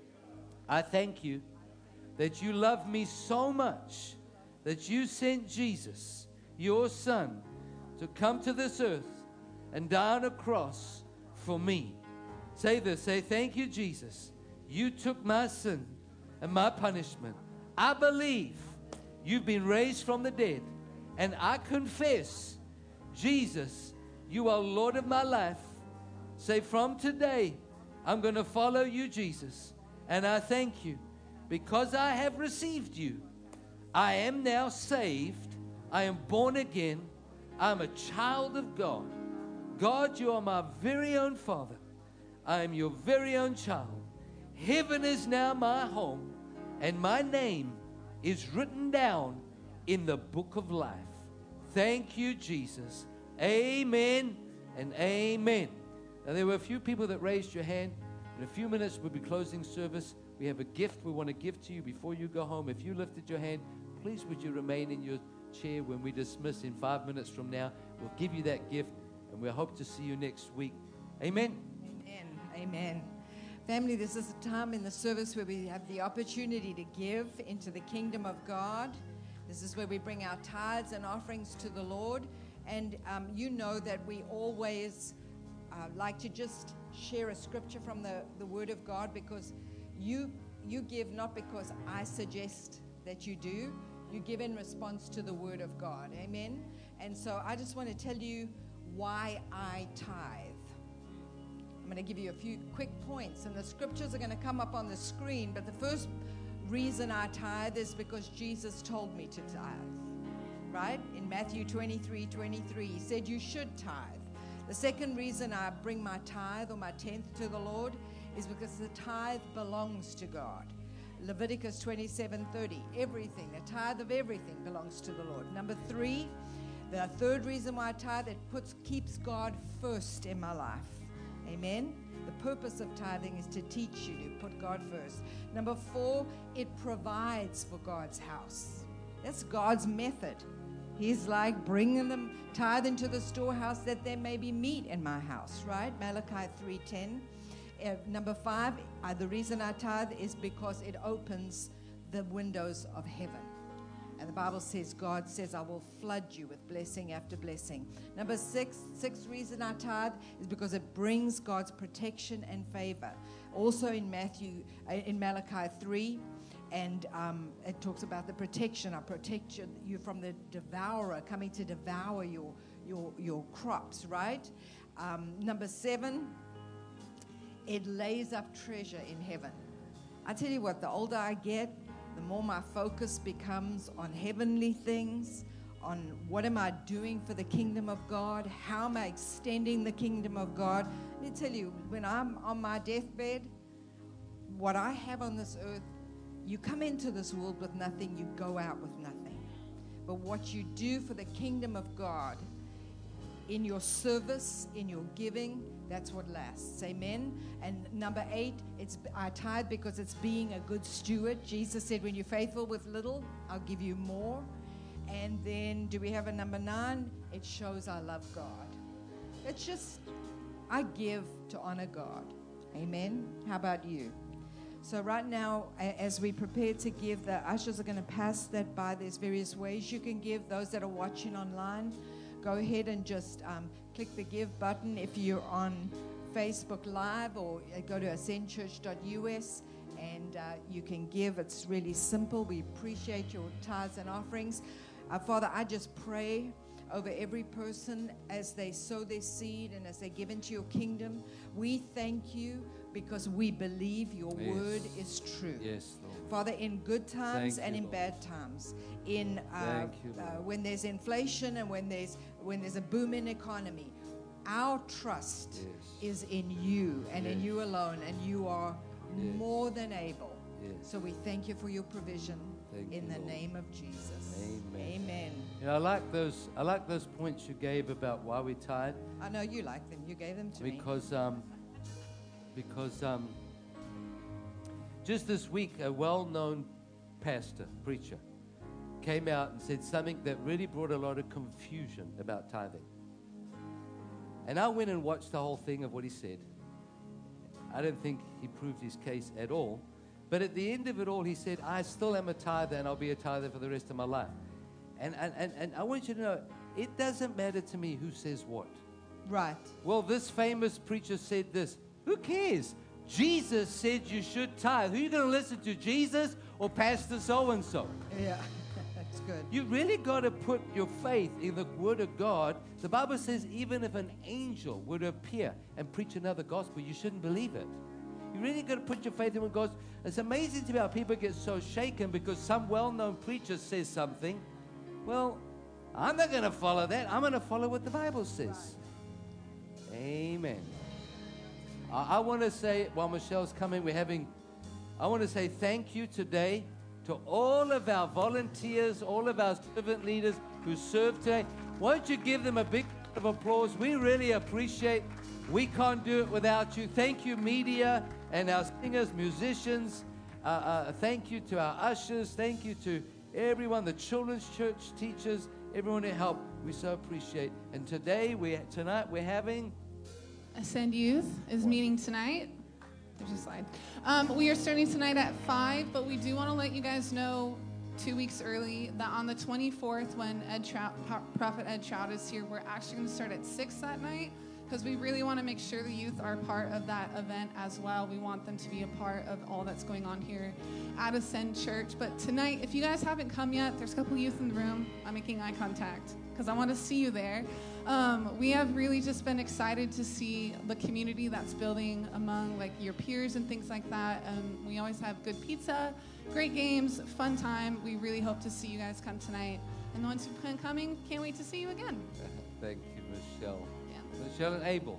I thank you that you love me so much that you sent Jesus, your son, to come to this earth and die on a cross for me. Say this. Say, thank you, Jesus. You took my sin and my punishment. I believe you've been raised from the dead. And I confess, Jesus, you are Lord of my life. Say, from today, I'm going to follow you, Jesus. And I thank you. Because I have received you, I am now saved. I am born again. I'm a child of God. God, you are my very own Father. I am your very own child. Heaven is now my home, and my name is written down in the book of life. Thank you, Jesus. Amen and amen. Now, there were a few people that raised your hand. In a few minutes, we'll be closing service. We have a gift we want to give to you before you go home. If you lifted your hand, please would you remain in your chair when we dismiss in five minutes from now. We'll give you that gift, and we hope to see you next week. Amen. Amen. Amen. Family, this is a time in the service where we have the opportunity to give into the kingdom of God. This is where we bring our tithes and offerings to the Lord. And um, you know that we always uh, like to just share a scripture from the, the Word of God, because you you give not because I suggest that you do. You give in response to the word of God. Amen. And so I just want to tell you why I tithe. I'm going to give you a few quick points, and the scriptures are going to come up on the screen. But the first reason I tithe is because Jesus told me to tithe. Right? In Matthew twenty-three twenty-three, he said you should tithe. The second reason I bring my tithe or my tenth to the Lord is because the tithe belongs to God. Leviticus twenty-seven thirty, everything, the tithe of everything belongs to the Lord. Number three, the third reason why I tithe, it puts, keeps God first in my life. Amen. The purpose of tithing is to teach you to put God first. Number four, it provides for God's house. That's God's method. He's like bringing them tithe into the storehouse that there may be meat in my house, right? Malachi three ten. Uh, number five, uh, the reason I tithe is because it opens the windows of heaven. And the Bible says, God says, I will flood you with blessing after blessing. Number six, sixth reason I tithe is because it brings God's protection and favor. Also in Matthew, uh, in Malachi three, and um, it talks about the protection. I protect you, you from the devourer coming to devour your, your, your crops, right? Um, number seven, it lays up treasure in heaven. I tell you what, the older I get, the more my focus becomes on heavenly things, on what am I doing for the kingdom of God, how am I extending the kingdom of God. Let me tell you, when I'm on my deathbed, what I have on this earth, you come into this world with nothing, you go out with nothing. But what you do for the kingdom of God, in your service, in your giving, that's what lasts. Amen. And number eight, it's I tithe because it's being a good steward. Jesus said, when you're faithful with little, I'll give you more. And then do we have a number nine? It shows I love God. It's just, I give to honor God. Amen. How about you? So right now, as we prepare to give, the ushers are going to pass that by. There's various ways you can give. Those that are watching online, go ahead and just um, click the give button if you're on Facebook Live, or go to ascend church dot U S and uh, you can give. It's really simple. We appreciate your tithes and offerings. Uh, Father, I just pray over every person as they sow their seed and as they give into your kingdom. We thank you because we believe your Yes. word is true. Yes, Lord. Father, in good times Thank and you, In Lord. bad times, in uh, Thank you, uh, Lord. when there's inflation and when there's when there's a booming economy, our trust Yes. is in you and in Yes. you alone, and you are Yes. more than able. Yes. So we thank you for your provision Thank in you, the Lord. name of Jesus. Amen. Amen. You know, I like those. I like those points you gave about why we tithe, I know you like them. You gave them to me. because um, because um, just this week, a well-known pastor, preacher, came out and said something that really brought a lot of confusion about tithing. And I went and watched the whole thing of what he said. I don't think he proved his case at all. But at the end of it all, he said, I still am a tither, and I'll be a tither for the rest of my life. And, and, and, and I want you to know, it doesn't matter to me who says what. Right. Well, this famous preacher said this. Who cares? Jesus said you should tithe. Who are you going to listen to, Jesus or Pastor so-and-so? Yeah. That's good. You really got to put your faith in the Word of God. The Bible says even if an angel were to appear and preach another gospel, you shouldn't believe it. You really got to put your faith in what God. It's amazing to me how people get so shaken because some well-known preacher says something. Well, I'm not going to follow that. I'm going to follow what the Bible says. Amen. I, I want to say, while Michelle's coming, we're having, I want to say thank you today to all of our volunteers, all of our servant leaders who serve today. Won't you give them a big round of applause? We really appreciate. We can't do it without you. Thank you, media and our singers, musicians. Uh, uh, thank you to our ushers. Thank you to everyone, the children's church teachers, everyone who helped. We so appreciate. And today, we tonight, we're having Ascend Youth is meeting tonight. There's a slide. Um, we are starting tonight at five, but we do want to let you guys know two weeks early that on the twenty-fourth, when Ed Trout, Prophet Ed Trout is here, we're actually going to start at six that night. because we really want to make sure the youth are part of that event as well. We want them to be a part of all that's going on here at Ascend Church. But tonight, if you guys haven't come yet, there's a couple youth in the room. I'm making eye contact because I want to see you there. Um, we have really just been excited to see the community that's building among like your peers and things like that. Um, we always have good pizza, great games, fun time. We really hope to see you guys come tonight. And the ones who've been coming, can't wait to see you again. Thank you, Michelle. Yeah. Michelle and Abel.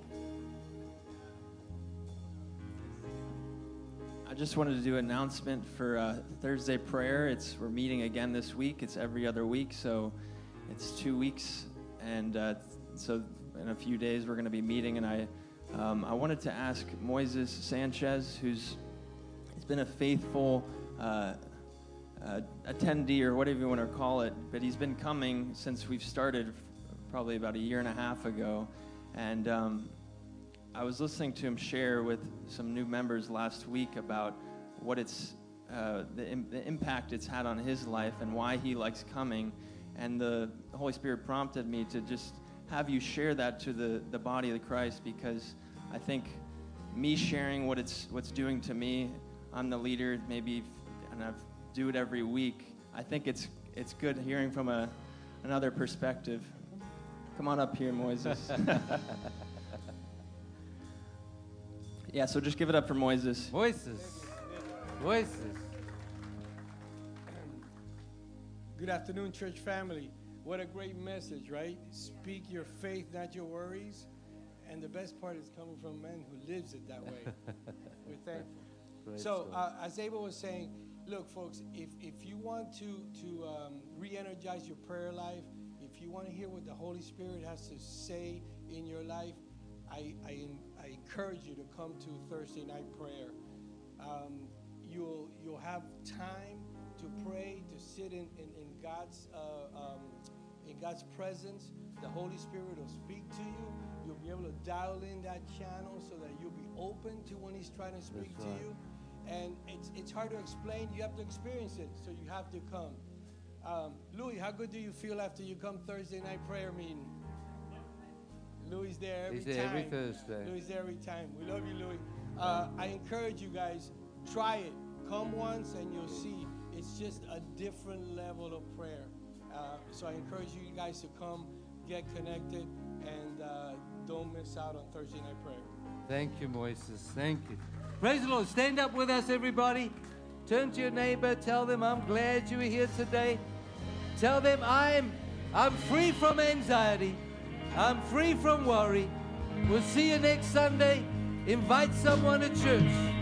I just wanted to do an announcement for uh, Thursday prayer. It's we're meeting again this week. It's every other week, so it's two weeks, and uh, so in a few days we're going to be meeting. And I, um, I wanted to ask Moises Sanchez, who's he's been a faithful uh, uh, attendee or whatever you want to call it, but he's been coming since we've started, probably about a year and a half ago, and. Um, I was listening to him share with some new members last week about what it's uh, the, im- the impact it's had on his life and why he likes coming, and the Holy Spirit prompted me to just have you share that to the, the body of Christ, because I think me sharing what it's what's doing to me, I'm the leader, maybe, and I do it every week. I think it's it's good hearing from a another perspective. Come on up here, Moises. Yeah, so just give it up for Moises. Voices. Voices. Good afternoon, church family. What a great message, right? Speak your faith, not your worries. And the best part is coming from a man who lives it that way. We're thankful. Great So, story. uh, as Abel was saying, look, folks, if, if you want to, to um, re-energize your prayer life, if you want to hear what the Holy Spirit has to say in your life, I, I, I encourage you to come to Thursday night prayer. Um, you'll you'll have time to pray, to sit in, in, in God's uh, um, in God's presence. The Holy Spirit will speak to you. You'll be able to dial in that channel so that you'll be open to when He's trying to speak That's to right. you. And it's it's hard to explain. You have to experience it, so you have to come. Um, Louis, how good do you feel after you come Thursday night prayer meeting? Louis there every He's there time. every Thursday. Louis there every time. We love you, Louis. Uh, I encourage you guys, try it. Come once and you'll see. It's just a different level of prayer. Uh, so I encourage you guys to come, get connected, and uh, don't miss out on Thursday night prayer. Thank you, Moises. Thank you. Praise the Lord. Stand up with us, everybody. Turn to your neighbor. Tell them, I'm glad you were here today. Tell them, I'm, I'm free from anxiety. I'm free from worry. We'll see you next Sunday. Invite someone to church.